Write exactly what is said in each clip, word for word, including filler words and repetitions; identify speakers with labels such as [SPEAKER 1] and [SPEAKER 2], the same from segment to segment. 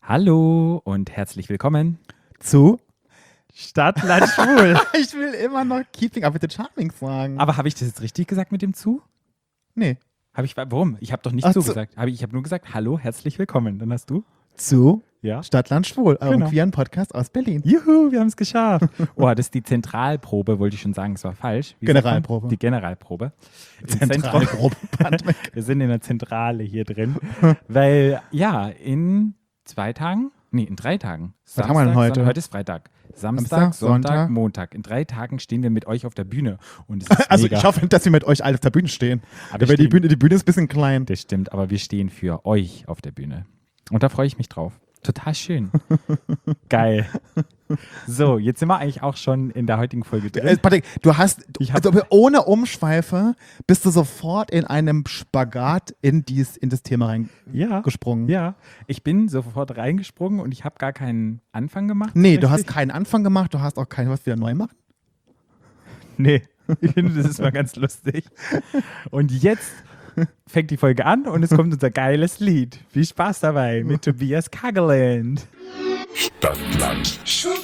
[SPEAKER 1] Hallo und herzlich willkommen
[SPEAKER 2] zu
[SPEAKER 1] Stadtland Schwul.
[SPEAKER 2] Ich will immer noch Keeping Up with the Charming sagen.
[SPEAKER 1] Aber habe ich das jetzt richtig gesagt mit dem zu?
[SPEAKER 2] Nee.
[SPEAKER 1] Habe ich, warum? Ich habe doch nicht
[SPEAKER 2] Ach,
[SPEAKER 1] zu
[SPEAKER 2] zu-
[SPEAKER 1] gesagt. Hab ich ich habe nur gesagt, hallo, herzlich willkommen. Dann hast du?
[SPEAKER 2] Zu
[SPEAKER 1] Ja.
[SPEAKER 2] Stadtland Schwul, eurem
[SPEAKER 1] Genau.
[SPEAKER 2] queeren Podcast aus Berlin.
[SPEAKER 1] Juhu, wir haben es geschafft. Oh, das ist die Zentralprobe, wollte ich schon sagen, es war falsch. Wie sagt man?
[SPEAKER 2] Generalprobe.
[SPEAKER 1] Die Generalprobe. Im
[SPEAKER 2] Zentralprobe.
[SPEAKER 1] Zentrum- Wir sind in der Zentrale hier drin. Weil, ja, in zwei Tagen, nee, in drei Tagen.
[SPEAKER 2] Was haben wir denn heute?
[SPEAKER 1] Sonntag, heute ist Freitag. Samstag,
[SPEAKER 2] Samstag,
[SPEAKER 1] Sonntag,
[SPEAKER 2] Sonntag.
[SPEAKER 1] Montag. In drei Tagen stehen wir mit euch auf der Bühne. Und es ist
[SPEAKER 2] Also
[SPEAKER 1] mega.
[SPEAKER 2] ich hoffe, dass wir mit euch alle auf der Bühne stehen.
[SPEAKER 1] Aber
[SPEAKER 2] Aber die
[SPEAKER 1] stehen-
[SPEAKER 2] Bühne, die Bühne ist ein bisschen klein.
[SPEAKER 1] Das stimmt, aber wir stehen für euch auf der Bühne. Und da freue ich mich drauf. Total schön. Geil. So, jetzt sind wir eigentlich auch schon in der heutigen Folge
[SPEAKER 2] Äh,
[SPEAKER 1] drin.
[SPEAKER 2] Patrick, du hast, du,
[SPEAKER 1] Ich hab-
[SPEAKER 2] also ohne Umschweife bist du sofort in einem Spagat in, dies, in das Thema
[SPEAKER 1] Ja.
[SPEAKER 2] reingesprungen.
[SPEAKER 1] Ja, ich bin sofort reingesprungen und ich habe gar keinen Anfang gemacht.
[SPEAKER 2] Nee,
[SPEAKER 1] so
[SPEAKER 2] du hast
[SPEAKER 1] richtig.
[SPEAKER 2] keinen Anfang gemacht, du hast auch kein was wieder neu machen.
[SPEAKER 1] Nee, ich finde, das ist mal ganz lustig. Und jetzt fängt die Folge an und es kommt unser geiles Lied. Viel Spaß dabei mit Tobias Kagerland.
[SPEAKER 3] Stadtland.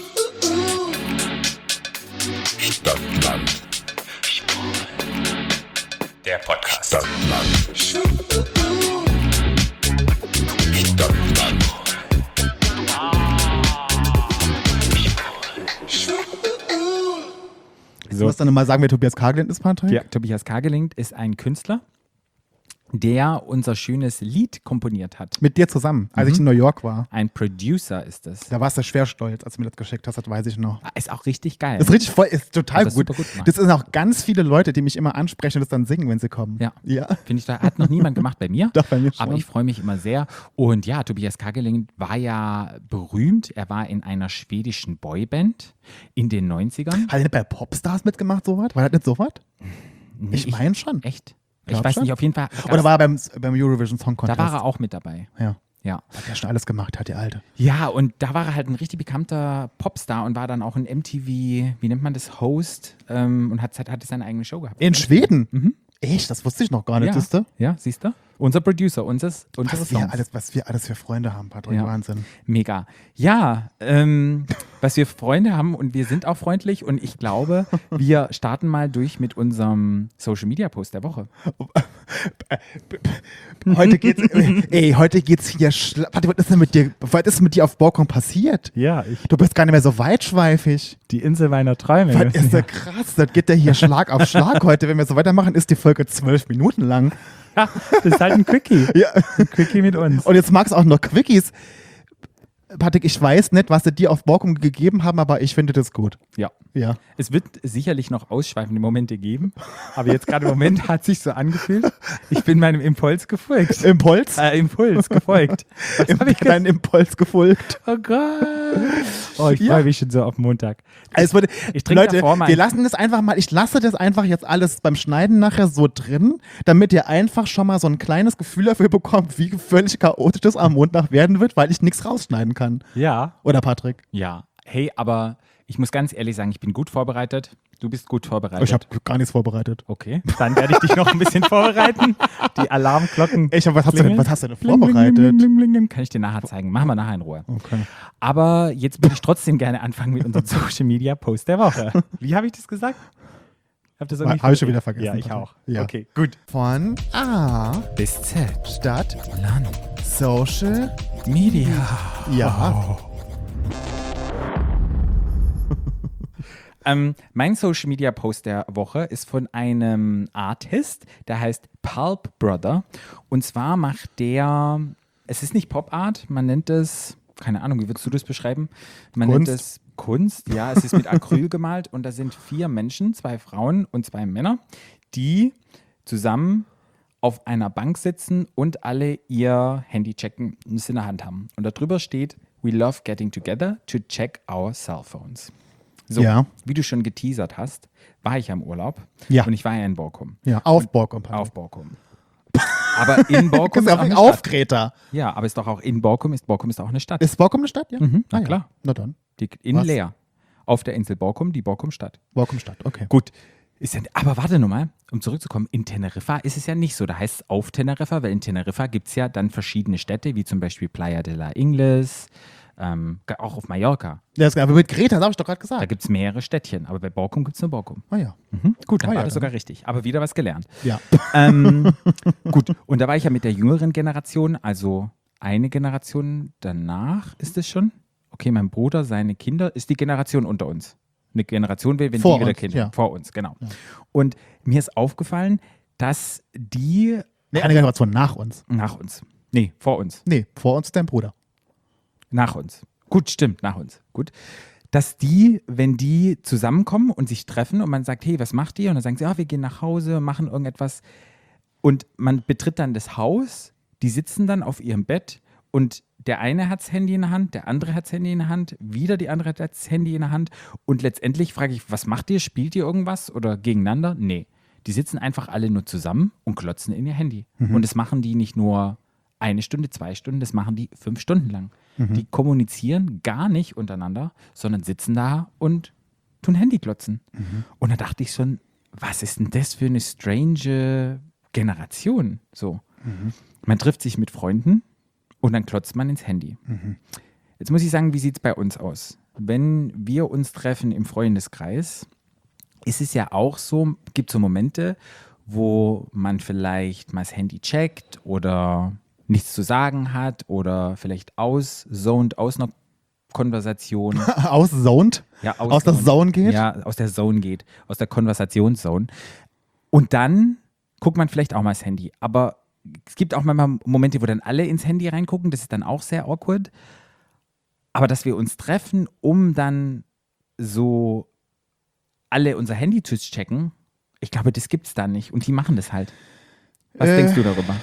[SPEAKER 3] Stadtland. Der Podcast. Stadtland. Stadtland.
[SPEAKER 2] Du
[SPEAKER 1] So,
[SPEAKER 2] musst dann mal sagen, wer Tobias Kagelin ist, Patrick.
[SPEAKER 1] ja, Tobias Kagerland ist ein Künstler, der unser schönes Lied komponiert hat.
[SPEAKER 2] Mit dir zusammen, als
[SPEAKER 1] Mhm.
[SPEAKER 2] ich in New York war.
[SPEAKER 1] Ein Producer ist es.
[SPEAKER 2] Da warst du schwer stolz, als du mir das geschickt hast, das weiß ich noch.
[SPEAKER 1] Ist auch richtig geil.
[SPEAKER 2] Das ist richtig voll, ist total
[SPEAKER 1] Hat das
[SPEAKER 2] gut.
[SPEAKER 1] super gut gemacht.
[SPEAKER 2] Das sind auch ganz viele Leute, die mich immer ansprechen und das dann singen, wenn sie kommen.
[SPEAKER 1] Ja.
[SPEAKER 2] Ja.
[SPEAKER 1] Finde ich, da hat noch niemand gemacht bei mir.
[SPEAKER 2] Doch, bei mir schon.
[SPEAKER 1] Aber ich freue mich immer sehr. Und ja, Tobias Kagerling war ja berühmt. Er war in einer schwedischen Boyband in den neunzigern.
[SPEAKER 2] Hat er nicht bei Popstars mitgemacht, sowas? War das nicht sowas?
[SPEAKER 1] Nee,
[SPEAKER 2] Ich meine schon.
[SPEAKER 1] Echt?
[SPEAKER 2] Glaub
[SPEAKER 1] ich weiß
[SPEAKER 2] schon.
[SPEAKER 1] nicht, auf jeden Fall.
[SPEAKER 2] Oder war er beim, beim Eurovision Song
[SPEAKER 1] da
[SPEAKER 2] Contest?
[SPEAKER 1] war er auch mit dabei.
[SPEAKER 2] Ja.
[SPEAKER 1] Ja.
[SPEAKER 2] Hat er schon alles gemacht, hat der Alte.
[SPEAKER 1] Ja, und da war er halt ein richtig bekannter Popstar und war dann auch ein M T V, wie nennt man das, Host ähm, und hat, hatte seine eigene Show gehabt.
[SPEAKER 2] In Schweden?
[SPEAKER 1] Mhm.
[SPEAKER 2] Echt? Das wusste ich noch gar nicht,
[SPEAKER 1] Ja.
[SPEAKER 2] siehst du?
[SPEAKER 1] Ja, siehst du? Unser Producer, unseres, unseres
[SPEAKER 2] Was wir,
[SPEAKER 1] Songs.
[SPEAKER 2] alles, was wir alles für Freunde haben, Patrick.
[SPEAKER 1] Ja.
[SPEAKER 2] Wahnsinn.
[SPEAKER 1] Mega. Ja, ähm, was wir Freunde haben und wir sind auch freundlich und ich glaube, wir starten mal durch mit unserem Social Media Post der Woche.
[SPEAKER 2] Heute geht's, ey, heute geht's hier schla- Warte, was ist denn mit dir, was ist mit dir auf Balkon passiert?
[SPEAKER 1] Ja, ich,
[SPEAKER 2] Du bist gar nicht mehr so weitschweifig.
[SPEAKER 1] die Insel meiner Träume.
[SPEAKER 2] Was ist da krass? Das geht ja hier Schlag auf Schlag heute. Wenn wir so weitermachen, ist die Folge zwölf Minuten lang.
[SPEAKER 1] Ja, das ist halt ein Quickie.
[SPEAKER 2] Ja.
[SPEAKER 1] Ein Quickie mit uns.
[SPEAKER 2] Und jetzt magst du auch noch Quickies. Patrick, ich weiß nicht, was sie dir auf Balkon gegeben haben, aber ich finde das gut.
[SPEAKER 1] Ja.
[SPEAKER 2] Ja.
[SPEAKER 1] Es wird sicherlich noch ausschweifende Momente geben, aber jetzt gerade im Moment hat sich so angefühlt, ich bin meinem Impuls gefolgt.
[SPEAKER 2] Impuls?
[SPEAKER 1] Äh, Impuls gefolgt. Was
[SPEAKER 2] Im,
[SPEAKER 1] hab ich
[SPEAKER 2] deinen Impuls gefolgt.
[SPEAKER 1] Oh Gott. Oh, ich
[SPEAKER 2] Ja.
[SPEAKER 1] freue mich schon so auf Montag.
[SPEAKER 2] Also, wurde,
[SPEAKER 1] Ich trinke
[SPEAKER 2] Leute,
[SPEAKER 1] davor mal
[SPEAKER 2] wir
[SPEAKER 1] ein-
[SPEAKER 2] lassen das einfach mal, ich lasse das einfach jetzt alles beim Schneiden nachher so drin, damit ihr einfach schon mal so ein kleines Gefühl dafür bekommt, wie völlig chaotisch das am Montag werden wird, weil ich nichts rausschneiden kann.
[SPEAKER 1] Ja.
[SPEAKER 2] Oder Patrick?
[SPEAKER 1] Ja. Hey, aber ich muss ganz ehrlich sagen, ich bin gut vorbereitet. Du bist gut vorbereitet.
[SPEAKER 2] Ich habe gar nichts vorbereitet.
[SPEAKER 1] Okay, dann werde ich dich noch ein bisschen vorbereiten. Die Alarmglocken.
[SPEAKER 2] Ich hab, was, hast du denn,
[SPEAKER 1] klingeln.
[SPEAKER 2] was hast du denn
[SPEAKER 1] Bling, bling,
[SPEAKER 2] vorbereitet?
[SPEAKER 1] bling, bling, bling, bling. Kann ich dir nachher zeigen. Machen wir nachher in Ruhe.
[SPEAKER 2] Okay.
[SPEAKER 1] Aber jetzt würde ich trotzdem gerne anfangen mit unserem Social Media Post der Woche. Wie habe ich das gesagt? Hab das irgendwie
[SPEAKER 2] Habe ich schon wieder vergessen.
[SPEAKER 1] Ja, ich
[SPEAKER 2] Patrick.
[SPEAKER 1] auch.
[SPEAKER 2] Ja.
[SPEAKER 1] Okay, gut.
[SPEAKER 2] Von A
[SPEAKER 1] Bis Z.
[SPEAKER 2] Stadt
[SPEAKER 1] Land.
[SPEAKER 2] Social.
[SPEAKER 1] Media.
[SPEAKER 2] Ja.
[SPEAKER 1] Ähm, mein Social Media Post der Woche ist von einem Artist, der heißt Pulp Brother. Und zwar macht der, es ist nicht Pop Art, man nennt es, keine Ahnung, wie würdest du das beschreiben? Man
[SPEAKER 2] Kunst.
[SPEAKER 1] nennt es Kunst, ja, es ist mit Acryl gemalt und da sind vier Menschen, zwei Frauen und zwei Männer, die zusammen auf einer Bank sitzen und alle ihr Handy checken und es in der Hand haben. Und darüber steht, we love getting together to check our cell phones. So,
[SPEAKER 2] Ja.
[SPEAKER 1] wie du schon geteasert hast, war ich am Urlaub
[SPEAKER 2] Ja.
[SPEAKER 1] und ich war ja in Borkum.
[SPEAKER 2] Ja, auf Borkum.
[SPEAKER 1] Auf Borkum. Aber in Borkum ist auch eine
[SPEAKER 2] auf
[SPEAKER 1] Stadt.
[SPEAKER 2] Kreta.
[SPEAKER 1] Ja, aber ist doch auch in Borkum, ist Borkum ist auch eine Stadt.
[SPEAKER 2] Ist Borkum eine Stadt? Ja.
[SPEAKER 1] Mhm, na
[SPEAKER 2] Ah, ja.
[SPEAKER 1] klar.
[SPEAKER 2] Na dann.
[SPEAKER 1] Die, in
[SPEAKER 2] Was?
[SPEAKER 1] Leer. Auf der Insel Borkum, die Borkum-Stadt.
[SPEAKER 2] Borkum Stadt, okay.
[SPEAKER 1] Gut. Ist ja, aber warte nochmal, um zurückzukommen, in Teneriffa ist es ja nicht so. Da heißt es auf Teneriffa, weil in Teneriffa gibt es ja dann verschiedene Städte, wie zum Beispiel Playa de la Ingles, ähm, auch auf Mallorca.
[SPEAKER 2] Ja, das, aber mit Greta, das habe ich doch gerade
[SPEAKER 1] Da
[SPEAKER 2] gesagt.
[SPEAKER 1] gibt es mehrere Städtchen, aber bei Borkum gibt es nur Borkum.
[SPEAKER 2] Ah ja.
[SPEAKER 1] Mhm. Gut, dann
[SPEAKER 2] Ah,
[SPEAKER 1] war
[SPEAKER 2] ja,
[SPEAKER 1] das
[SPEAKER 2] dann.
[SPEAKER 1] sogar richtig. Aber wieder was gelernt.
[SPEAKER 2] Ja.
[SPEAKER 1] ähm, gut, und da war ich ja mit der jüngeren Generation, also eine Generation danach ist es schon. Okay, mein Bruder, seine Kinder, ist die Generation unter uns. Eine Generation, wenn
[SPEAKER 2] Vor
[SPEAKER 1] die wieder
[SPEAKER 2] uns,
[SPEAKER 1] Kinder
[SPEAKER 2] ja.
[SPEAKER 1] vor uns, genau.
[SPEAKER 2] Ja.
[SPEAKER 1] Und mir ist aufgefallen, dass die
[SPEAKER 2] Nee, eine Generation nach uns.
[SPEAKER 1] nach uns, nee, vor uns,
[SPEAKER 2] Nee, vor uns ist dein Bruder.
[SPEAKER 1] nach uns. Gut, stimmt, nach uns. Gut. Dass die, wenn die zusammenkommen und sich treffen und man sagt, hey, was macht ihr? Und dann sagen sie, ah, wir gehen nach Hause, machen irgendetwas. Und man betritt dann das Haus, die sitzen dann auf ihrem Bett und der eine hat das Handy in der Hand, der andere hat das Handy in der Hand, wieder die andere hat das Handy in der Hand. Und letztendlich frage ich, was macht ihr? Spielt ihr irgendwas oder gegeneinander? Nee. Die sitzen einfach alle nur zusammen und klotzen in ihr Handy.
[SPEAKER 2] Mhm.
[SPEAKER 1] Und das machen die nicht nur eine Stunde, zwei Stunden, das machen die fünf Stunden lang. Die kommunizieren gar nicht untereinander, sondern sitzen da und tun Handy klotzen. Und da dachte ich schon, was ist denn das für eine strange Generation? So. Man trifft sich mit Freunden und dann klotzt man ins Handy. Jetzt muss ich sagen, wie sieht es bei uns aus? Wenn wir uns treffen im Freundeskreis, ist es ja auch so, gibt es so Momente, wo man vielleicht mal das Handy checkt oder nichts zu sagen hat oder vielleicht auszont aus einer Konversation.
[SPEAKER 2] Auszoned?
[SPEAKER 1] Ja,
[SPEAKER 2] Aus der
[SPEAKER 1] auszont.
[SPEAKER 2] Zone geht?
[SPEAKER 1] Ja, aus der Zone geht, aus der Konversationszone. Und dann guckt man vielleicht auch mal das Handy. Aber es gibt auch manchmal Momente, wo dann alle ins Handy reingucken. Das ist dann auch sehr awkward. Aber dass wir uns treffen, um dann so alle unser Handy zu checken, ich glaube, das gibt es da nicht. Und die machen das halt. Was
[SPEAKER 2] Äh,
[SPEAKER 1] denkst du darüber?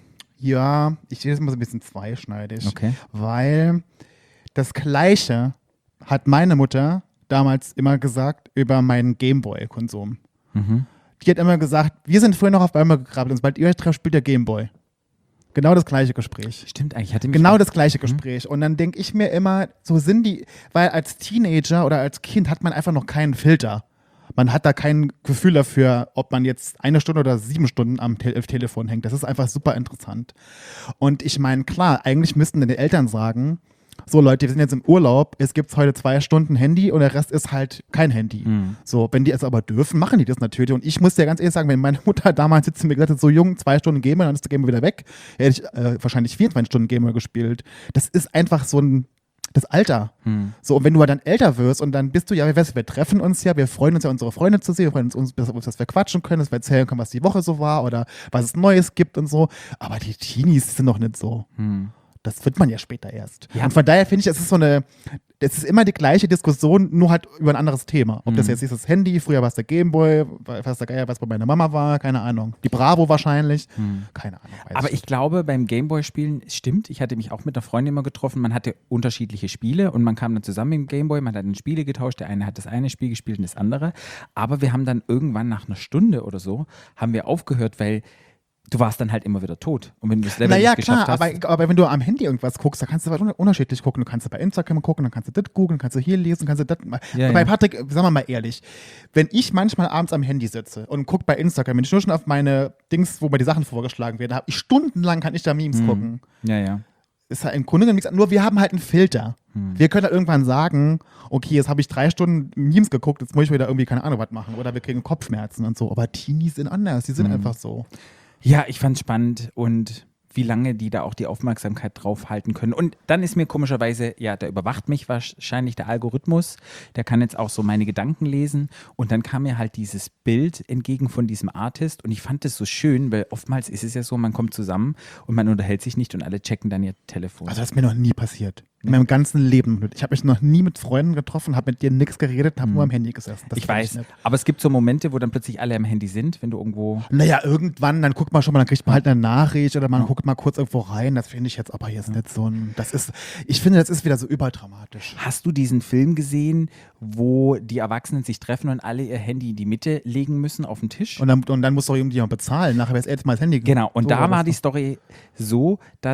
[SPEAKER 2] Ja, ich sehe das mal so ein bisschen zweischneidig.
[SPEAKER 1] Okay.
[SPEAKER 2] Weil das Gleiche hat meine Mutter damals immer gesagt über meinen Gameboy-Konsum.
[SPEAKER 1] Mhm.
[SPEAKER 2] Die hat immer gesagt, wir sind früher noch auf Bäume gekrabbelt und sobald ihr euch trefft, spielt der Gameboy. Genau das gleiche Gespräch.
[SPEAKER 1] Stimmt eigentlich. Hatte mich
[SPEAKER 2] Genau
[SPEAKER 1] auch-
[SPEAKER 2] das gleiche Gespräch. Und dann denke ich mir immer, so sind die, weil als Teenager oder als Kind hat man einfach noch keinen Filter. Man hat da kein Gefühl dafür, ob man jetzt eine Stunde oder sieben Stunden am Te Telefon hängt. Das ist einfach super interessant. Und ich meine, klar, eigentlich müssten die Eltern sagen, so Leute, wir sind jetzt im Urlaub, es gibt heute zwei Stunden Handy und der Rest ist halt kein Handy.
[SPEAKER 1] Mhm.
[SPEAKER 2] So, wenn die es aber dürfen, machen die das natürlich. Und ich muss dir ganz ehrlich sagen, wenn meine Mutter damals jetzt zu mir gesagt hat, so jung, zwei Stunden Gamer, dann ist der Gamer wieder weg, hätte ich äh, wahrscheinlich vierundzwanzig Stunden Gamer gespielt. Das ist einfach so ein, das Alter.
[SPEAKER 1] Hm.
[SPEAKER 2] So, und wenn du dann älter wirst und dann bist du, ja, wir, wir treffen uns ja, wir freuen uns ja, unsere Freunde zu sehen, wir freuen uns, dass, dass wir quatschen können, dass wir erzählen können, was die Woche so war oder was es Neues gibt und so. Aber die Teenies sind noch nicht so.
[SPEAKER 1] Hm.
[SPEAKER 2] Das wird man ja später erst.
[SPEAKER 1] Ja.
[SPEAKER 2] Und von daher finde ich, es ist so eine, es ist immer die gleiche Diskussion, nur halt über ein anderes Thema. Ob das
[SPEAKER 1] Mhm.
[SPEAKER 2] jetzt ist das Handy, früher war es der Gameboy, was der Geier, was bei meiner Mama war, keine Ahnung. Die Bravo wahrscheinlich, keine Ahnung. Weiß
[SPEAKER 1] Aber ich glaube, beim Gameboy-Spielen, es stimmt, ich hatte mich auch mit einer Freundin immer getroffen, man hatte unterschiedliche Spiele und man kam dann zusammen im Gameboy, man hat dann Spiele getauscht, der eine hat das eine Spiel gespielt und das andere. Aber wir haben dann irgendwann nach einer Stunde oder so, haben wir aufgehört, weil du warst dann halt immer wieder tot. Und wenn du das Level
[SPEAKER 2] Naja,
[SPEAKER 1] nicht geschafft
[SPEAKER 2] klar,
[SPEAKER 1] hast.
[SPEAKER 2] aber, aber wenn du am Handy irgendwas guckst, da kannst du un- unterschiedlich gucken. Du kannst bei Instagram gucken, dann kannst du das googeln, kannst du hier lesen, kannst du das.
[SPEAKER 1] Ja,
[SPEAKER 2] bei
[SPEAKER 1] ja.
[SPEAKER 2] Patrick, sagen wir mal ehrlich, wenn ich manchmal abends am Handy sitze und gucke bei Instagram, wenn ich nur schon auf meine Dings, wo mir die Sachen vorgeschlagen werden, habe ich stundenlang kann ich da Memes gucken.
[SPEAKER 1] ja, ja.
[SPEAKER 2] Ist halt im Grunde genommen nichts, nur wir haben halt einen Filter. Wir können halt irgendwann sagen, okay, jetzt habe ich drei Stunden Memes geguckt, jetzt muss ich wieder irgendwie keine Ahnung was machen oder wir kriegen Kopfschmerzen und so. Aber Teenies sind anders, die sind einfach so.
[SPEAKER 1] Ja, ich fand's spannend und wie lange die da auch die Aufmerksamkeit drauf halten können. Und dann ist mir komischerweise, ja, da überwacht mich wahrscheinlich der Algorithmus, der kann jetzt auch so meine Gedanken lesen und dann kam mir halt dieses Bild entgegen von diesem Artist und ich fand das so schön, weil oftmals ist es ja so, man kommt zusammen und man unterhält sich nicht und alle checken dann ihr Telefon.
[SPEAKER 2] Also das ist mir noch nie passiert. In meinem ganzen Leben. Ich habe mich noch nie mit Freunden getroffen, habe mit dir nichts geredet, habe nur am Handy gesessen. Das
[SPEAKER 1] ich
[SPEAKER 2] kann
[SPEAKER 1] weiß,
[SPEAKER 2] nicht.
[SPEAKER 1] aber es gibt so Momente, wo dann plötzlich alle am Handy sind, wenn du irgendwo...
[SPEAKER 2] Naja, irgendwann, dann guckt man schon mal, dann kriegt man halt eine Nachricht oder man guckt mal kurz irgendwo rein. Das finde ich jetzt aber jetzt nicht so ein. Das ist, ich finde, das ist wieder so überdramatisch.
[SPEAKER 1] Hast du diesen Film gesehen, wo die Erwachsenen sich treffen und alle ihr Handy in die Mitte legen müssen auf den Tisch?
[SPEAKER 2] Und dann, und dann muss doch irgendjemand bezahlen. Nachher wäre es erst mal das Handy.
[SPEAKER 1] Genau, und
[SPEAKER 2] so,
[SPEAKER 1] da
[SPEAKER 2] oder
[SPEAKER 1] war
[SPEAKER 2] was?
[SPEAKER 1] die Story so, dass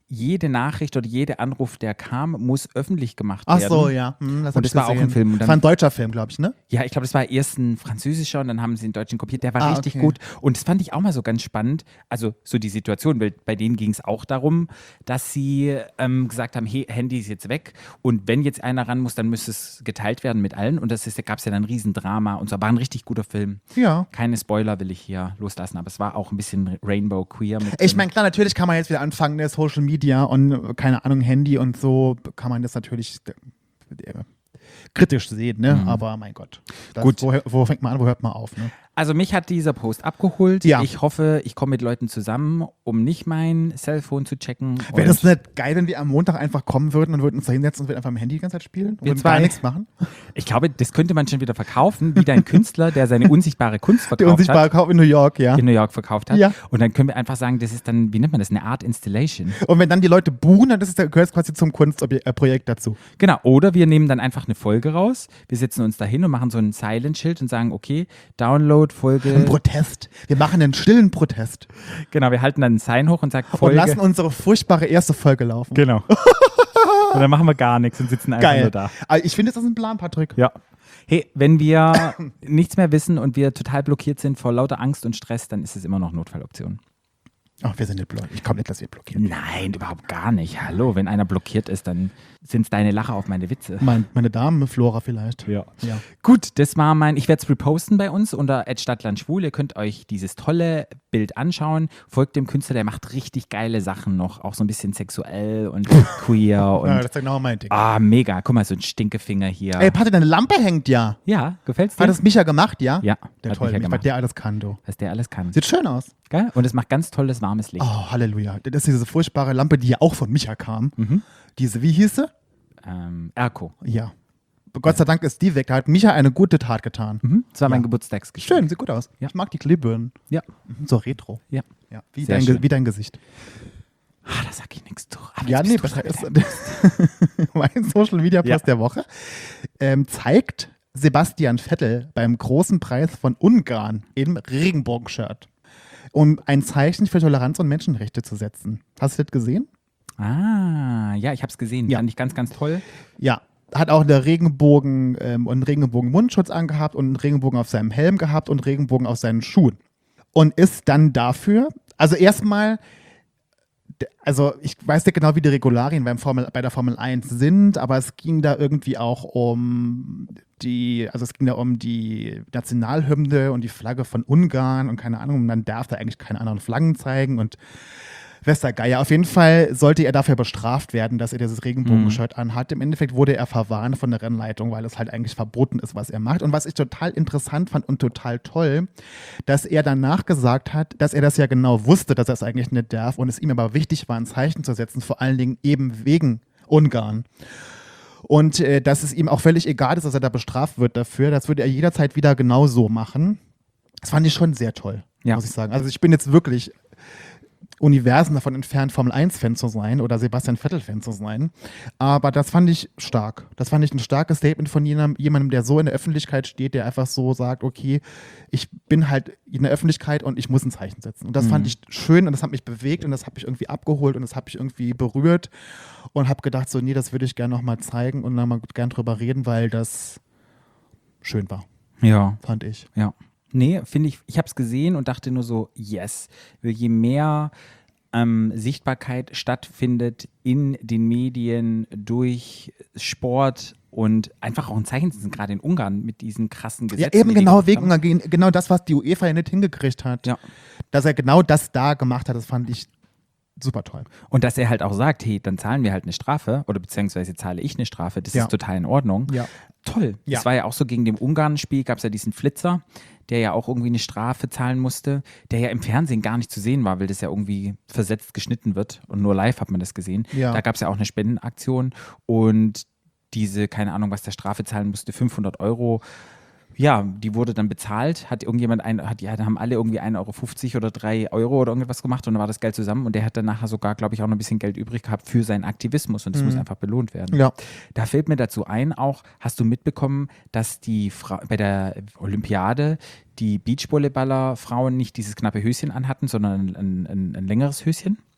[SPEAKER 1] jede Nachricht oder jeder Anruf, der kam, muss öffentlich gemacht
[SPEAKER 2] Ach
[SPEAKER 1] werden.
[SPEAKER 2] so, ja. Hm, das
[SPEAKER 1] Und das war auch ein Film. Und
[SPEAKER 2] Das
[SPEAKER 1] dann,
[SPEAKER 2] war ein deutscher Film, glaube ich, ne?
[SPEAKER 1] ja, ich glaube, das war erst ein französischer und dann haben sie den deutschen kopiert. Der war
[SPEAKER 2] Ah,
[SPEAKER 1] richtig
[SPEAKER 2] okay.
[SPEAKER 1] gut. Und das fand ich auch mal so ganz spannend. Also so die Situation, weil bei denen ging es auch darum, dass sie ähm, gesagt haben, hey, Handy ist jetzt weg und wenn jetzt einer ran muss, dann müsste es geteilt werden mit allen. Und das ist, da gab es ja dann ein Riesendrama und so. War ein richtig guter Film.
[SPEAKER 2] Ja.
[SPEAKER 1] Keine Spoiler will ich hier loslassen, aber es war auch ein bisschen Rainbow Queer mit
[SPEAKER 2] Ich
[SPEAKER 1] drin.
[SPEAKER 2] meine, klar, natürlich kann man jetzt wieder anfangen, ne, Social Media und, äh, keine Ahnung, Handy und so, kann man das natürlich äh, kritisch sehen, ne? Aber mein Gott. Das,
[SPEAKER 1] Gut.
[SPEAKER 2] Wo, wo fängt man an, wo hört man auf, ne?
[SPEAKER 1] Also mich hat dieser Post abgeholt.
[SPEAKER 2] Ja.
[SPEAKER 1] Ich hoffe, ich komme mit Leuten zusammen, um nicht mein Cellphone zu checken.
[SPEAKER 2] Wäre
[SPEAKER 1] Und
[SPEAKER 2] das nicht geil, wenn wir am Montag einfach kommen würden und würden uns da hinsetzen und würden einfach am Handy die ganze Zeit spielen? Und
[SPEAKER 1] Wir
[SPEAKER 2] würden gar
[SPEAKER 1] zwei.
[SPEAKER 2] nichts machen?
[SPEAKER 1] Ich glaube, das könnte man schon wieder verkaufen, wie dein Künstler, der seine unsichtbare Kunst
[SPEAKER 2] Der
[SPEAKER 1] verkauft
[SPEAKER 2] unsichtbare
[SPEAKER 1] hat,
[SPEAKER 2] Kauf in New York, ja.
[SPEAKER 1] in New York verkauft hat.
[SPEAKER 2] Ja.
[SPEAKER 1] Und dann können wir einfach sagen, das ist dann, wie nennt man das, eine Art Installation.
[SPEAKER 2] Und wenn dann die Leute buchen, dann ist es, gehört es quasi zum Kunstprojekt dazu.
[SPEAKER 1] Genau, oder wir nehmen dann einfach eine Folge raus, wir setzen uns da hin und machen so ein Silent-Schild und sagen, okay, Download, Folge.
[SPEAKER 2] Ein Protest. Wir machen einen stillen Protest.
[SPEAKER 1] Genau, wir halten dann ein Sign hoch und sagen
[SPEAKER 2] Und
[SPEAKER 1] Folge.
[SPEAKER 2] lassen unsere furchtbare erste Folge laufen.
[SPEAKER 1] Genau. Und dann machen wir gar nichts und sitzen einfach
[SPEAKER 2] Geil.
[SPEAKER 1] nur da.
[SPEAKER 2] Aber ich finde, das ist ein Plan, Patrick.
[SPEAKER 1] Ja. Hey, wenn wir nichts mehr wissen und wir total blockiert sind vor lauter Angst und Stress, dann ist es immer noch Notfalloption.
[SPEAKER 2] Ach, wir sind nicht blockiert. Ich komme nicht, dass wir blockieren.
[SPEAKER 1] Nein, überhaupt gar nicht. Hallo, wenn einer blockiert ist, dann sind es deine Lacher auf meine Witze.
[SPEAKER 2] Mein, meine Dame, Flora vielleicht.
[SPEAKER 1] Ja.
[SPEAKER 2] Ja.
[SPEAKER 1] Gut, das war mein, ich werde es reposten bei uns unter @stadtlandschwul. Ihr könnt euch dieses tolle Bild anschauen. Folgt dem Künstler, der macht richtig geile Sachen noch. Auch so ein bisschen sexuell und queer und
[SPEAKER 2] Ja, das ist genau mein Ding.
[SPEAKER 1] ah, mega. Guck mal, so ein Stinkefinger hier.
[SPEAKER 2] Ey, Patrick, deine Lampe hängt ja.
[SPEAKER 1] Ja, gefällt's dir?
[SPEAKER 2] Hat das Micha gemacht, ja?
[SPEAKER 1] Ja,
[SPEAKER 2] Der
[SPEAKER 1] hat
[SPEAKER 2] toll,
[SPEAKER 1] Micha
[SPEAKER 2] was
[SPEAKER 1] gemacht.
[SPEAKER 2] der alles kann, du.
[SPEAKER 1] Was der alles kann.
[SPEAKER 2] Sieht schön aus.
[SPEAKER 1] Geil? Und es macht ganz tolles, warmes Licht.
[SPEAKER 2] Oh, Halleluja. Das ist diese furchtbare Lampe, die ja auch von Micha kam.
[SPEAKER 1] Mhm.
[SPEAKER 2] Diese, wie hieß sie?
[SPEAKER 1] Ähm, Erko.
[SPEAKER 2] Ja. Gott sei Dank ist die weg. Da hat Micha eine gute Tat getan.
[SPEAKER 1] Mhm. Das war mein
[SPEAKER 2] Ja.
[SPEAKER 1] Geburtstagsgeschenk.
[SPEAKER 2] Schön, sieht gut aus.
[SPEAKER 1] Ja.
[SPEAKER 2] Ich mag die Glühbirnen.
[SPEAKER 1] Ja.
[SPEAKER 2] Mhm, So retro.
[SPEAKER 1] Ja.
[SPEAKER 2] Ja. Wie,
[SPEAKER 1] Sehr
[SPEAKER 2] dein,
[SPEAKER 1] schön.
[SPEAKER 2] Ge- wie dein Gesicht.
[SPEAKER 1] Ah, da sag ich nichts zu. Aber
[SPEAKER 2] Ja,
[SPEAKER 1] jetzt
[SPEAKER 2] nee,
[SPEAKER 1] bist du
[SPEAKER 2] besser
[SPEAKER 1] schon
[SPEAKER 2] ist mein Social Media Post
[SPEAKER 1] Ja.
[SPEAKER 2] der Woche ähm, zeigt Sebastian Vettel beim großen Preis von Ungarn im Regenbogen-Shirt, um ein Zeichen für Toleranz und Menschenrechte zu setzen. Hast du das gesehen?
[SPEAKER 1] Ah, ja, ich habe es gesehen.
[SPEAKER 2] Ja.
[SPEAKER 1] Fand ich ganz, ganz toll.
[SPEAKER 2] Ja. Hat auch eine Regenbogen ähm, und einen Regenbogen-Mundschutz angehabt und einen Regenbogen auf seinem Helm gehabt und Regenbogen auf seinen Schuhen. Und ist dann dafür, also erstmal, d- also ich weiß nicht genau, wie die Regularien beim Formel, bei der Formel eins sind, aber es ging da irgendwie auch um die, also es ging da um die Nationalhymne und die Flagge von Ungarn und keine Ahnung, man darf da eigentlich keine anderen Flaggen zeigen und Westergeier. Auf jeden Fall sollte er dafür bestraft werden, dass er dieses Regenbogenshirt anhat. Im Endeffekt wurde er verwarnt von der Rennleitung, weil es halt eigentlich verboten ist, was er macht. Und was ich total interessant fand und total toll, dass er danach gesagt hat, dass er das ja genau wusste, dass er es eigentlich nicht darf und es ihm aber wichtig war, ein Zeichen zu setzen, vor allen Dingen eben wegen Ungarn. Und äh, dass es ihm auch völlig egal ist, dass er da bestraft wird dafür. Das würde er jederzeit wieder genauso machen. Das fand ich schon sehr toll,
[SPEAKER 1] Ja.
[SPEAKER 2] muss ich sagen. Also ich bin jetzt wirklich Universen davon entfernt, Formel eins Fan zu sein oder Sebastian Vettel-Fan zu sein. Aber das fand ich stark. Das fand ich ein starkes Statement von jemandem, jemandem, der so in der Öffentlichkeit steht, der einfach so sagt, okay, ich bin halt in der Öffentlichkeit und ich muss ein Zeichen setzen. Und das
[SPEAKER 1] Mhm.
[SPEAKER 2] fand ich schön und das hat mich bewegt und das hat mich irgendwie abgeholt und das hat mich irgendwie berührt und habe gedacht, so, nee, das würde ich gerne nochmal zeigen und nochmal gern drüber reden, weil das schön war,
[SPEAKER 1] Ja,
[SPEAKER 2] fand ich.
[SPEAKER 1] ja. Nee, finde ich, ich habe es gesehen und dachte nur so, yes. Je mehr ähm, Sichtbarkeit stattfindet in den Medien durch Sport und einfach auch ein Zeichen setzen, gerade in Ungarn mit diesen krassen
[SPEAKER 2] Ja,
[SPEAKER 1] Gesetzen.
[SPEAKER 2] eben
[SPEAKER 1] die die
[SPEAKER 2] genau
[SPEAKER 1] gemacht
[SPEAKER 2] wegen
[SPEAKER 1] haben.
[SPEAKER 2] Ungarn, genau das, was die UEFA ja nicht hingekriegt hat.
[SPEAKER 1] Ja.
[SPEAKER 2] Dass er genau das da gemacht hat, das fand ich super toll.
[SPEAKER 1] Und dass er halt auch sagt, hey, dann zahlen wir halt eine Strafe oder beziehungsweise zahle ich eine Strafe, das
[SPEAKER 2] Ja.
[SPEAKER 1] ist total in Ordnung.
[SPEAKER 2] Ja.
[SPEAKER 1] Toll.
[SPEAKER 2] Ja.
[SPEAKER 1] Das war ja auch so gegen dem Ungarn-Spiel, gab es ja diesen Flitzer, der ja auch irgendwie eine Strafe zahlen musste, der ja im Fernsehen gar nicht zu sehen war, weil das ja irgendwie versetzt geschnitten wird und nur live hat man das gesehen.
[SPEAKER 2] Ja.
[SPEAKER 1] Da gab es ja auch eine Spendenaktion und diese, keine Ahnung, was der Strafe zahlen musste, fünfhundert Euro. Ja, die wurde dann bezahlt, hat irgendjemand, ein, hat, ja, da haben alle irgendwie ein Euro fünfzig oder drei Euro oder irgendwas gemacht und dann war das Geld zusammen und der hat dann nachher sogar, glaube ich, auch noch ein bisschen Geld übrig gehabt für seinen Aktivismus und das muss einfach belohnt werden.
[SPEAKER 2] Ja.
[SPEAKER 1] Da fällt mir dazu ein auch, hast du mitbekommen, dass die Fra- bei der Olympiade die Beachvolleyballer-Frauen nicht dieses knappe Höschen anhatten, sondern ein, ein, ein längeres Höschen?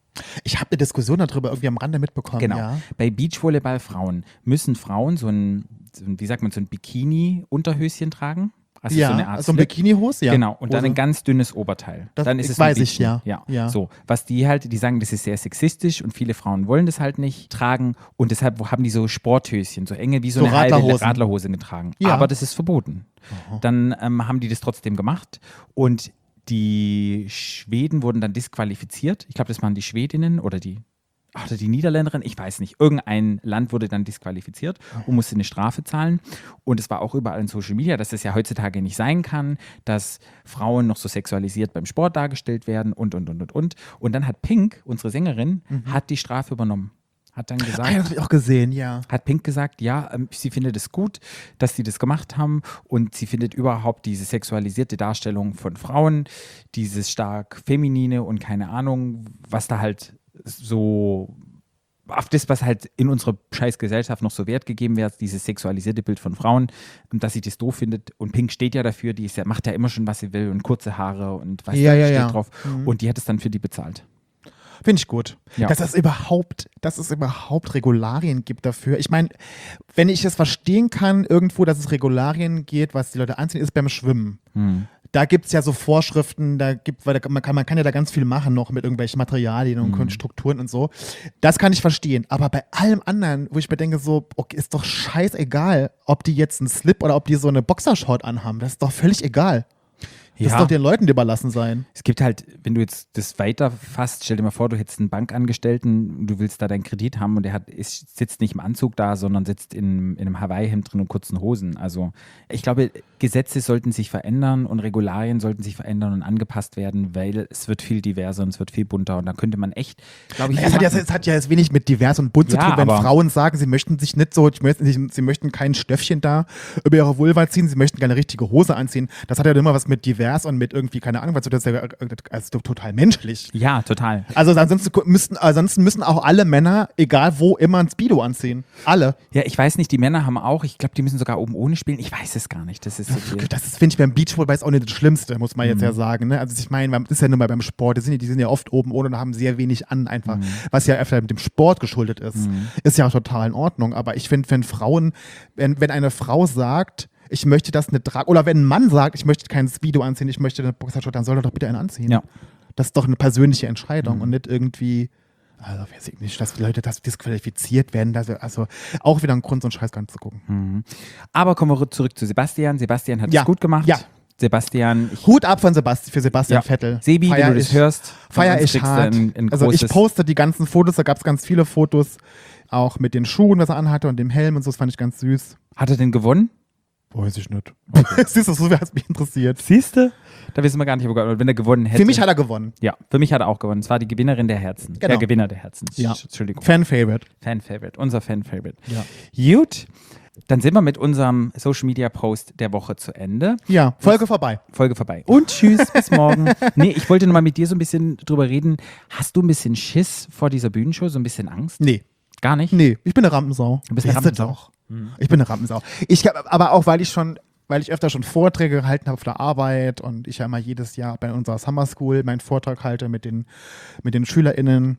[SPEAKER 2] Ich habe eine Diskussion darüber irgendwie am Rande mitbekommen.
[SPEAKER 1] Genau.
[SPEAKER 2] Ja.
[SPEAKER 1] Bei Beachvolleyball-Frauen müssen Frauen so ein, so ein, wie sagt man, so ein Bikini-Unterhöschen tragen. Also
[SPEAKER 2] ja,
[SPEAKER 1] so eine Art
[SPEAKER 2] also ein
[SPEAKER 1] Slip.
[SPEAKER 2] Bikini-Hose, ja.
[SPEAKER 1] Genau, und dann
[SPEAKER 2] Hose.
[SPEAKER 1] ein ganz dünnes Oberteil.
[SPEAKER 2] Das
[SPEAKER 1] dann ist es
[SPEAKER 2] weiß
[SPEAKER 1] ein
[SPEAKER 2] ich,
[SPEAKER 1] Bikini.
[SPEAKER 2] ja.
[SPEAKER 1] ja.
[SPEAKER 2] Ja.
[SPEAKER 1] So, was die halt, die sagen, das ist sehr sexistisch und viele Frauen wollen das halt nicht tragen und deshalb haben die so Sporthöschen, so enge wie so,
[SPEAKER 2] So
[SPEAKER 1] eine halbe
[SPEAKER 2] Radlerhosen.
[SPEAKER 1] Radlerhose getragen.
[SPEAKER 2] Ja.
[SPEAKER 1] Aber das ist verboten. Dann ähm, haben die das trotzdem gemacht und die Schweden wurden dann disqualifiziert. Ich glaube, das waren die Schwedinnen oder die oder die Niederländerin, ich weiß nicht. Irgendein Land wurde dann disqualifiziert und musste eine Strafe zahlen. Und es war auch überall in Social Media, dass das ja heutzutage nicht sein kann, dass Frauen noch so sexualisiert beim Sport dargestellt werden und, und, und, und, und. Und dann hat Pink, unsere Sängerin,
[SPEAKER 2] Mhm.
[SPEAKER 1] hat die Strafe übernommen. Hat dann gesagt,
[SPEAKER 2] Ah, ja, das habe ich auch gesehen, ja.
[SPEAKER 1] hat Pink gesagt, ja, ähm, sie findet es gut, dass sie das gemacht haben und sie findet überhaupt diese sexualisierte Darstellung von Frauen, dieses stark feminine und keine Ahnung, was da halt so auf das, was halt in unserer scheiß Gesellschaft noch so Wert gegeben wird, dieses sexualisierte Bild von Frauen, und dass sie das doof findet. Und Pink steht ja dafür, die ist ja, macht ja immer schon, was sie will und kurze Haare und was
[SPEAKER 2] Ja,
[SPEAKER 1] da
[SPEAKER 2] ja,
[SPEAKER 1] steht
[SPEAKER 2] ja.
[SPEAKER 1] drauf.
[SPEAKER 2] Mhm.
[SPEAKER 1] Und die hat es dann für die bezahlt.
[SPEAKER 2] Finde ich gut.
[SPEAKER 1] Ja.
[SPEAKER 2] Dass es überhaupt, dass es überhaupt Regularien gibt dafür. Ich meine, wenn ich es verstehen kann, irgendwo, dass es Regularien geht, was die Leute anziehen, ist beim Schwimmen.
[SPEAKER 1] Hm.
[SPEAKER 2] Da gibt es ja so Vorschriften, da gibt, weil da, man, kann, man kann ja da ganz viel machen noch mit irgendwelchen Materialien und
[SPEAKER 1] Mhm.
[SPEAKER 2] Strukturen und so. Das kann ich verstehen. Aber bei allem anderen, wo ich mir denke, so, okay, ist doch scheißegal, ob die jetzt einen Slip oder ob die so eine Boxershort anhaben. Das ist doch völlig egal. Das
[SPEAKER 1] Ja.
[SPEAKER 2] soll den Leuten überlassen sein.
[SPEAKER 1] Es gibt halt, wenn du jetzt das weiter fasst, stell dir mal vor, du hättest einen Bankangestellten, du willst da deinen Kredit haben und der hat, ist, sitzt nicht im Anzug da, sondern sitzt in, in einem Hawaii-Hemd drin und kurzen Hosen. Also ich glaube, Gesetze sollten sich verändern und Regularien sollten sich verändern und angepasst werden, weil es wird viel diverser und es wird viel bunter und da könnte man echt, glaube ich,
[SPEAKER 2] Es hat, ja, es hat ja jetzt wenig mit divers und bunt zu
[SPEAKER 1] Ja,
[SPEAKER 2] tun, wenn
[SPEAKER 1] aber-
[SPEAKER 2] Frauen sagen, sie möchten sich nicht so, sie möchten, sich, sie möchten kein Stöffchen da über ihre Vulva ziehen, sie möchten keine richtige Hose anziehen. Das hat ja immer was mit divers und mit irgendwie, keine Ahnung, was so, das ist ja also total menschlich.
[SPEAKER 1] ja, total.
[SPEAKER 2] Also ansonsten müssten, ansonsten müssen auch alle Männer, egal wo, immer ein Speedo anziehen. Alle.
[SPEAKER 1] Ja, ich weiß nicht, die Männer haben auch, ich glaube, die müssen sogar oben ohne spielen. Ich weiß es gar nicht. Das ist so viel.
[SPEAKER 2] Das ist, finde ich, beim Beachvolleyball ist auch nicht das Schlimmste, muss man jetzt
[SPEAKER 1] Mhm.
[SPEAKER 2] ja sagen. Ne? Also ich meine, das ist ja nur mal beim Sport, die sind, ja- die sind ja oft oben ohne und haben sehr wenig an einfach,
[SPEAKER 1] Mhm.
[SPEAKER 2] was ja öfter mit dem Sport geschuldet ist. Ist ja auch total in Ordnung. Aber ich finde, wenn Frauen, wenn, wenn eine Frau sagt, ich möchte das nicht tragen, oder wenn ein Mann sagt, ich möchte keinen Speedo anziehen, ich möchte eine Boxershort, dann soll er doch bitte einen anziehen.
[SPEAKER 1] Ja.
[SPEAKER 2] Das ist doch eine persönliche Entscheidung
[SPEAKER 1] Mhm.
[SPEAKER 2] und nicht irgendwie, also weiß ich nicht, dass Leute das disqualifiziert werden. Das, also auch wieder ein Grund, so einen Scheiß gar nicht zu gucken.
[SPEAKER 1] Aber kommen wir zurück zu Sebastian. Sebastian hat
[SPEAKER 2] Ja.
[SPEAKER 1] es gut gemacht.
[SPEAKER 2] Ja.
[SPEAKER 1] Sebastian, ich,
[SPEAKER 2] Hut ab von Sebast für Sebastian
[SPEAKER 1] Ja.
[SPEAKER 2] Vettel.
[SPEAKER 1] Sebi,
[SPEAKER 2] Feier
[SPEAKER 1] wenn du das
[SPEAKER 2] ich-
[SPEAKER 1] hörst, von
[SPEAKER 2] Feier
[SPEAKER 1] uns
[SPEAKER 2] ich
[SPEAKER 1] kriegst du
[SPEAKER 2] hart.
[SPEAKER 1] ein- ein
[SPEAKER 2] also ich
[SPEAKER 1] großes-
[SPEAKER 2] poste die ganzen Fotos, da gab es ganz viele Fotos, auch mit den Schuhen, was er anhatte und dem Helm und so, das fand ich ganz süß.
[SPEAKER 1] hat er denn gewonnen?
[SPEAKER 2] Weiß ich nicht. Siehst du, so hat mich interessiert.
[SPEAKER 1] Siehst du? Da wissen wir gar nicht, ob er- wenn er gewonnen hätte.
[SPEAKER 2] Für mich hat er gewonnen.
[SPEAKER 1] ja, für mich hat er auch gewonnen. Es war die Gewinnerin der Herzen.
[SPEAKER 2] Genau.
[SPEAKER 1] Der Gewinner der Herzen.
[SPEAKER 2] Ja.
[SPEAKER 1] Entschuldigung.
[SPEAKER 2] Fan-Favorite.
[SPEAKER 1] Fan-Favorite. Unser Fan-Favorite.
[SPEAKER 2] Ja.
[SPEAKER 1] Gut. Dann sind wir mit unserem Social-Media-Post der Woche zu Ende.
[SPEAKER 2] Ja, Folge vorbei.
[SPEAKER 1] Folge vorbei. Und tschüss, bis morgen. Nee, ich wollte noch mal mit dir so ein bisschen drüber reden. Hast du ein bisschen Schiss vor dieser Bühnenshow? So ein bisschen Angst?
[SPEAKER 2] Nee,
[SPEAKER 1] Gar nicht?
[SPEAKER 2] nee, ich bin eine Rampensau.
[SPEAKER 1] Du bist eine
[SPEAKER 2] Weißt du
[SPEAKER 1] Rampensau?
[SPEAKER 2] doch. Ich bin eine Rampensau. Ich hab, aber auch, weil ich schon, weil ich öfter schon Vorträge gehalten habe auf der Arbeit und ich ja immer jedes Jahr bei unserer Summer School meinen Vortrag halte mit den, mit den SchülerInnen.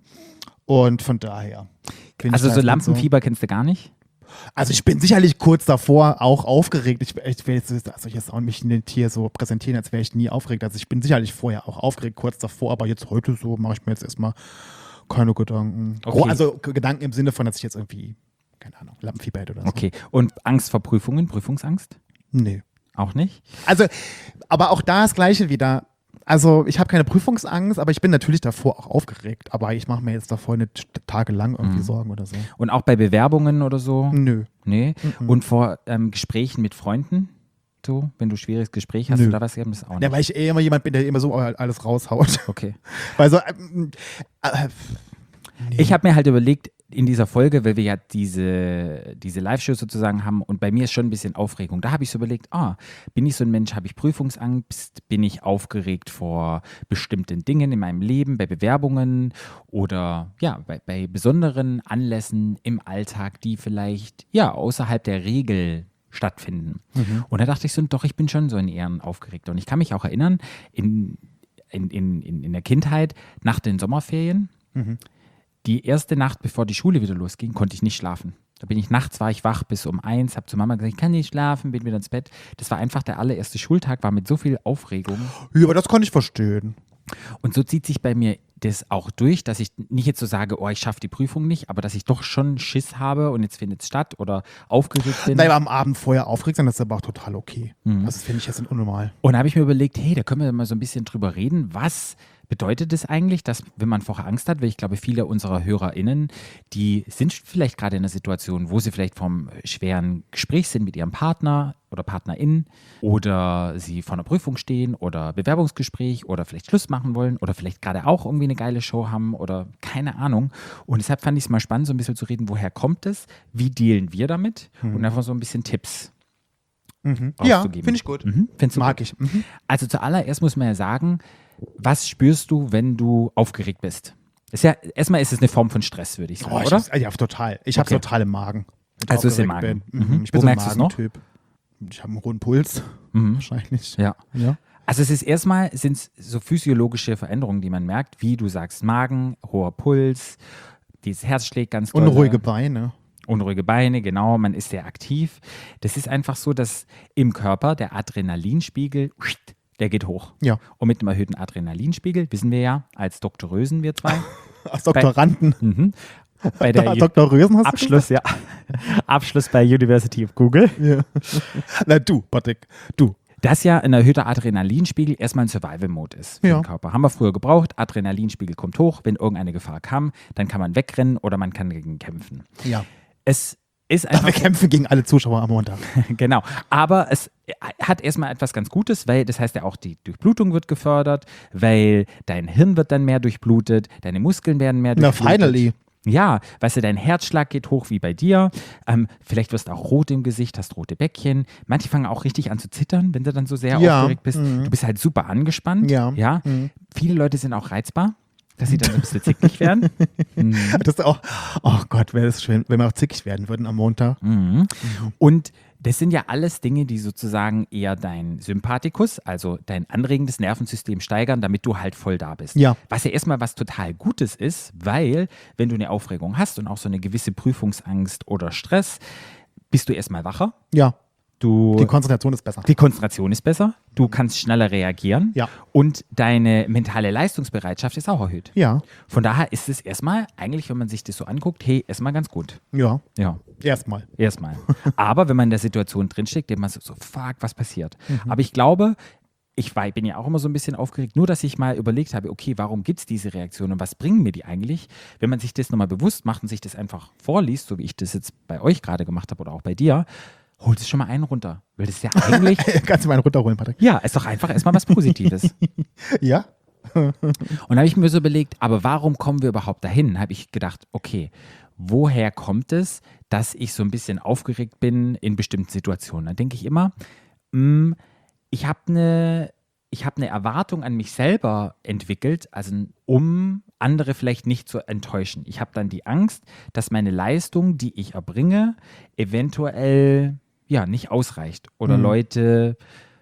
[SPEAKER 2] Und von daher. bin
[SPEAKER 1] Also
[SPEAKER 2] ich
[SPEAKER 1] so
[SPEAKER 2] da nicht
[SPEAKER 1] Lampenfieber kennst du gar nicht?
[SPEAKER 2] Also ich bin sicherlich kurz davor auch aufgeregt. Ich, ich will jetzt, also jetzt auch mich nicht hier so präsentieren, als wäre ich nie aufgeregt. Also ich bin sicherlich vorher auch aufgeregt, kurz davor, aber jetzt heute so mache ich mir jetzt erstmal keine Gedanken.
[SPEAKER 1] Okay.
[SPEAKER 2] Oh, also G- Gedanken im Sinne von, dass ich jetzt irgendwie, keine Ahnung, Lampenfieber hätte oder so.
[SPEAKER 1] Okay. Und Angst vor Prüfungen? Prüfungsangst?
[SPEAKER 2] Nee.
[SPEAKER 1] Auch nicht?
[SPEAKER 2] Also, aber auch da das Gleiche wieder. Also ich habe keine Prüfungsangst, aber ich bin natürlich davor auch aufgeregt. Aber ich mache mir jetzt davor nicht tagelang irgendwie
[SPEAKER 1] Mhm.
[SPEAKER 2] Sorgen oder so.
[SPEAKER 1] Und auch bei Bewerbungen oder so?
[SPEAKER 2] Nö.
[SPEAKER 1] Nee.
[SPEAKER 2] Mhm.
[SPEAKER 1] Und vor ähm, Gesprächen mit Freunden? So, wenn du ein schwieriges Gespräch hast,
[SPEAKER 2] Nö.
[SPEAKER 1] du da was gegeben? Das auch nicht.
[SPEAKER 2] Ja, weil ich eh immer jemand bin, der immer so alles raushaut.
[SPEAKER 1] Okay.
[SPEAKER 2] Weil so, ähm, äh, nee.
[SPEAKER 1] Ich habe mir halt überlegt, in dieser Folge, weil wir ja diese, diese Live-Show sozusagen haben und bei mir ist schon ein bisschen Aufregung. Da habe ich so überlegt, ah, bin ich so ein Mensch, habe ich Prüfungsangst, bin ich aufgeregt vor bestimmten Dingen in meinem Leben, bei Bewerbungen oder ja, bei, bei besonderen Anlässen im Alltag, die vielleicht ja außerhalb der Regel stattfinden. Und da dachte ich so, doch, ich bin schon so ein Ehren aufgeregt. Und ich kann mich auch erinnern, in, in, in, in der Kindheit, nach den Sommerferien, Mhm. Die erste Nacht, bevor die Schule wieder losging, konnte ich nicht schlafen. Da bin ich nachts, war ich wach bis um eins, habe zu Mama gesagt, ich kann nicht schlafen, bin wieder ins Bett. Das war einfach der allererste Schultag, war mit so viel Aufregung.
[SPEAKER 2] Ja, aber das kann ich verstehen.
[SPEAKER 1] Und so zieht sich bei mir das auch durch, dass ich nicht jetzt so sage, oh, ich schaffe die Prüfung nicht, aber dass ich doch schon Schiss habe und jetzt findet es statt oder aufgeregt bin.
[SPEAKER 2] Nein, aber am Abend vorher aufgeregt sein, das ist aber auch total okay. Mhm. Das finde ich jetzt unnormal.
[SPEAKER 1] Und da habe ich mir überlegt, hey, da können wir mal so ein bisschen drüber reden, was bedeutet es eigentlich, dass, wenn man vorher Angst hat, weil ich glaube, viele unserer HörerInnen, die sind vielleicht gerade in einer Situation, wo sie vielleicht vom schweren Gespräch sind mit ihrem Partner oder PartnerInnen oder sie vor einer Prüfung stehen oder Bewerbungsgespräch oder vielleicht Schluss machen wollen oder vielleicht gerade auch irgendwie eine geile Show haben oder keine Ahnung. Und deshalb fand ich es mal spannend, so ein bisschen zu reden, woher kommt es, wie dealen wir damit mhm. und einfach so ein bisschen Tipps
[SPEAKER 2] mhm. Ja, finde ich gut.
[SPEAKER 1] Mhm. Mag
[SPEAKER 2] gut?
[SPEAKER 1] ich. Mhm. Also zuallererst muss man ja sagen, was spürst du, wenn du aufgeregt bist? Ist ja, erstmal ist es eine Form von Stress, würde ich sagen,
[SPEAKER 2] oh, ich
[SPEAKER 1] oder?
[SPEAKER 2] Hab's, ja, total. Ich okay. habe total im Magen.
[SPEAKER 1] Also ist im Magen.
[SPEAKER 2] Mhm. Ich bin
[SPEAKER 1] Wo
[SPEAKER 2] so ein
[SPEAKER 1] merkst du es noch?
[SPEAKER 2] Magentyp. Ich habe einen hohen Puls, mhm. wahrscheinlich.
[SPEAKER 1] Ja.
[SPEAKER 2] ja.
[SPEAKER 1] Also es ist erstmal, sind es so physiologische Veränderungen, die man merkt, wie du sagst, Magen, hoher Puls, dieses Herz schlägt ganz doll.
[SPEAKER 2] Unruhige Beine.
[SPEAKER 1] Unruhige Beine, genau, man ist sehr aktiv. Das ist einfach so, dass im Körper der Adrenalinspiegel, der geht hoch.
[SPEAKER 2] Ja.
[SPEAKER 1] Und mit einem erhöhten Adrenalinspiegel, wissen wir ja, als Doktorösen wir zwei.
[SPEAKER 2] Als Doktoranden.
[SPEAKER 1] Bei, mhm, bei der
[SPEAKER 2] Doktorösen hast
[SPEAKER 1] Abschluss,
[SPEAKER 2] du
[SPEAKER 1] ja. Abschluss bei University of Google.
[SPEAKER 2] Ja. Na du, Patrick, du.
[SPEAKER 1] Dass ja ein erhöhter Adrenalinspiegel erstmal ein Survival-Mode ist für
[SPEAKER 2] ja.
[SPEAKER 1] den Körper. Haben wir früher gebraucht. Adrenalinspiegel kommt hoch. Wenn irgendeine Gefahr kam, dann kann man wegrennen oder man kann dagegen kämpfen.
[SPEAKER 2] Ja.
[SPEAKER 1] Es ist einfach.
[SPEAKER 2] Wir kämpfen gegen alle Zuschauer am Montag.
[SPEAKER 1] Genau. Aber es hat erstmal etwas ganz Gutes, weil das heißt ja auch, die Durchblutung wird gefördert, weil dein Hirn wird dann mehr durchblutet, deine Muskeln werden mehr durchblutet.
[SPEAKER 2] Na, finally.
[SPEAKER 1] Ja, weißt du, dein Herzschlag geht hoch wie bei dir. Ähm, vielleicht wirst du auch rot im Gesicht, hast rote Bäckchen. Manche fangen auch richtig an zu zittern, wenn du dann so sehr
[SPEAKER 2] ja.
[SPEAKER 1] aufgeregt bist.
[SPEAKER 2] Mhm.
[SPEAKER 1] Du bist halt super angespannt.
[SPEAKER 2] Ja.
[SPEAKER 1] ja? Mhm. Viele Leute sind auch reizbar, dass sie dann so ein bisschen zickig werden.
[SPEAKER 2] Mhm. Das ist auch, oh Gott, wäre das schön, wenn wir auch zickig werden würden am Montag.
[SPEAKER 1] Mhm. Mhm. Und das sind ja alles Dinge, die sozusagen eher dein Sympathikus, also dein anregendes Nervensystem steigern, damit du halt voll da bist.
[SPEAKER 2] Ja.
[SPEAKER 1] Was ja erstmal was total Gutes ist, weil wenn du eine Aufregung hast und auch so eine gewisse Prüfungsangst oder Stress, bist du erstmal wacher.
[SPEAKER 2] Ja.
[SPEAKER 1] Du,
[SPEAKER 2] die Konzentration ist besser.
[SPEAKER 1] Die Konzentration ist besser. Du kannst schneller reagieren.
[SPEAKER 2] Ja.
[SPEAKER 1] Und deine mentale Leistungsbereitschaft ist auch erhöht.
[SPEAKER 2] Ja.
[SPEAKER 1] Von daher ist es erstmal, eigentlich, wenn man sich das so anguckt, hey, erstmal ganz gut.
[SPEAKER 2] Ja.
[SPEAKER 1] Ja.
[SPEAKER 2] Erstmal.
[SPEAKER 1] Erstmal. Aber wenn man in der Situation drinsteckt, denkt man so, so fuck, was passiert?
[SPEAKER 2] Mhm.
[SPEAKER 1] Aber ich glaube, ich war, bin ja auch immer so ein bisschen aufgeregt, nur dass ich mal überlegt habe, okay, warum gibt es diese Reaktionen und was bringen mir die eigentlich? Wenn man sich das nochmal bewusst macht und sich das einfach vorliest, so wie ich das jetzt bei euch gerade gemacht habe oder auch bei dir, holt es schon mal einen runter. Weil das ist ja eigentlich.
[SPEAKER 2] Kannst du mal einen runterholen, Patrick?
[SPEAKER 1] Ja, ist doch einfach erstmal was Positives.
[SPEAKER 2] Ja.
[SPEAKER 1] Und da habe ich mir so überlegt, aber warum kommen wir überhaupt dahin? Habe ich gedacht, okay, woher kommt es, dass ich so ein bisschen aufgeregt bin in bestimmten Situationen? Dann denke ich immer, mh, ich habe eine ich habe eine Erwartung an mich selber entwickelt, also um andere vielleicht nicht zu enttäuschen. Ich habe dann die Angst, dass meine Leistung, die ich erbringe, eventuell ja nicht ausreicht oder mhm. Leute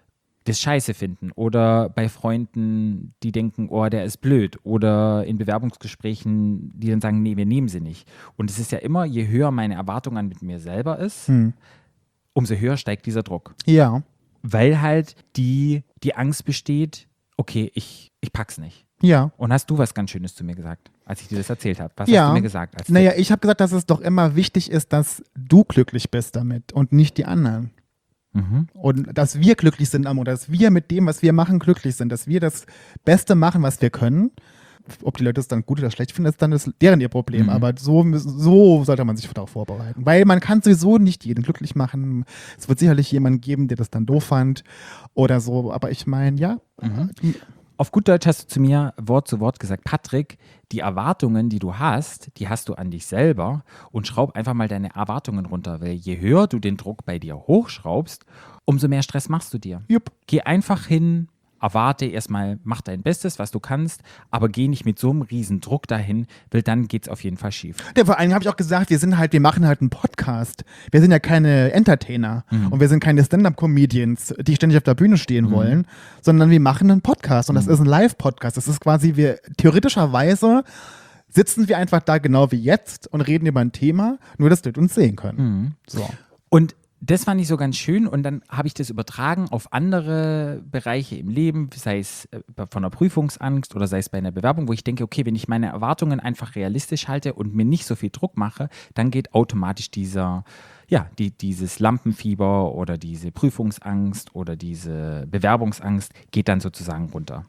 [SPEAKER 1] das scheiße finden oder bei Freunden, die denken, oh, der ist blöd oder in Bewerbungsgesprächen, die dann sagen, nee, wir nehmen sie nicht. Und es ist ja immer, je höher meine Erwartung an mit mir selber ist, mhm. umso höher steigt dieser Druck.
[SPEAKER 2] Ja.
[SPEAKER 1] Weil halt die, die Angst besteht, okay, ich, ich pack's nicht.
[SPEAKER 2] Ja.
[SPEAKER 1] Und hast du was ganz Schönes zu mir gesagt, als ich dir das erzählt habe? Was
[SPEAKER 2] ja.
[SPEAKER 1] hast du mir gesagt? Als
[SPEAKER 2] naja, ich habe gesagt, dass es doch immer wichtig ist, dass du glücklich bist damit und nicht die anderen. Mhm. Und dass wir glücklich sind, Amor, dass wir mit dem, was wir machen, glücklich sind, dass wir das Beste machen, was wir können. Ob die Leute es dann gut oder schlecht finden, ist dann das, deren ihr Problem. Mhm. Aber so, so sollte man sich darauf vorbereiten. Weil man kann sowieso nicht jeden glücklich machen. Es wird sicherlich jemanden geben, der das dann doof fand oder so. Aber ich meine, ja.
[SPEAKER 1] Mhm. Auf gut Deutsch hast du zu mir Wort zu Wort gesagt, Patrick, die Erwartungen, die du hast, die hast du an dich selber und schraub einfach mal deine Erwartungen runter. Weil je höher du den Druck bei dir hochschraubst, umso mehr Stress machst du dir.
[SPEAKER 2] Jupp.
[SPEAKER 1] Geh einfach hin, erwarte erstmal, mach dein Bestes, was du kannst, aber geh nicht mit so einem riesen Druck dahin, weil dann geht's auf jeden Fall schief.
[SPEAKER 2] Ja, vor allem habe ich auch gesagt, wir sind halt, wir machen halt einen Podcast. Wir sind ja keine Entertainer mhm. und wir sind keine Stand-Up-Comedians, die ständig auf der Bühne stehen mhm. wollen, sondern wir machen einen Podcast und das mhm. ist ein Live-Podcast. Das ist quasi, wir theoretischerweise sitzen wir einfach da genau wie jetzt und reden über ein Thema, nur dass Leute uns sehen können.
[SPEAKER 1] Mhm.
[SPEAKER 2] So.
[SPEAKER 1] Und das fand ich so ganz schön und dann habe ich das übertragen auf andere Bereiche im Leben, sei es von der Prüfungsangst oder sei es bei einer Bewerbung, wo ich denke, okay, wenn ich meine Erwartungen einfach realistisch halte und mir nicht so viel Druck mache, dann geht automatisch dieser, ja, die, dieses Lampenfieber oder diese Prüfungsangst oder diese Bewerbungsangst geht dann sozusagen runter.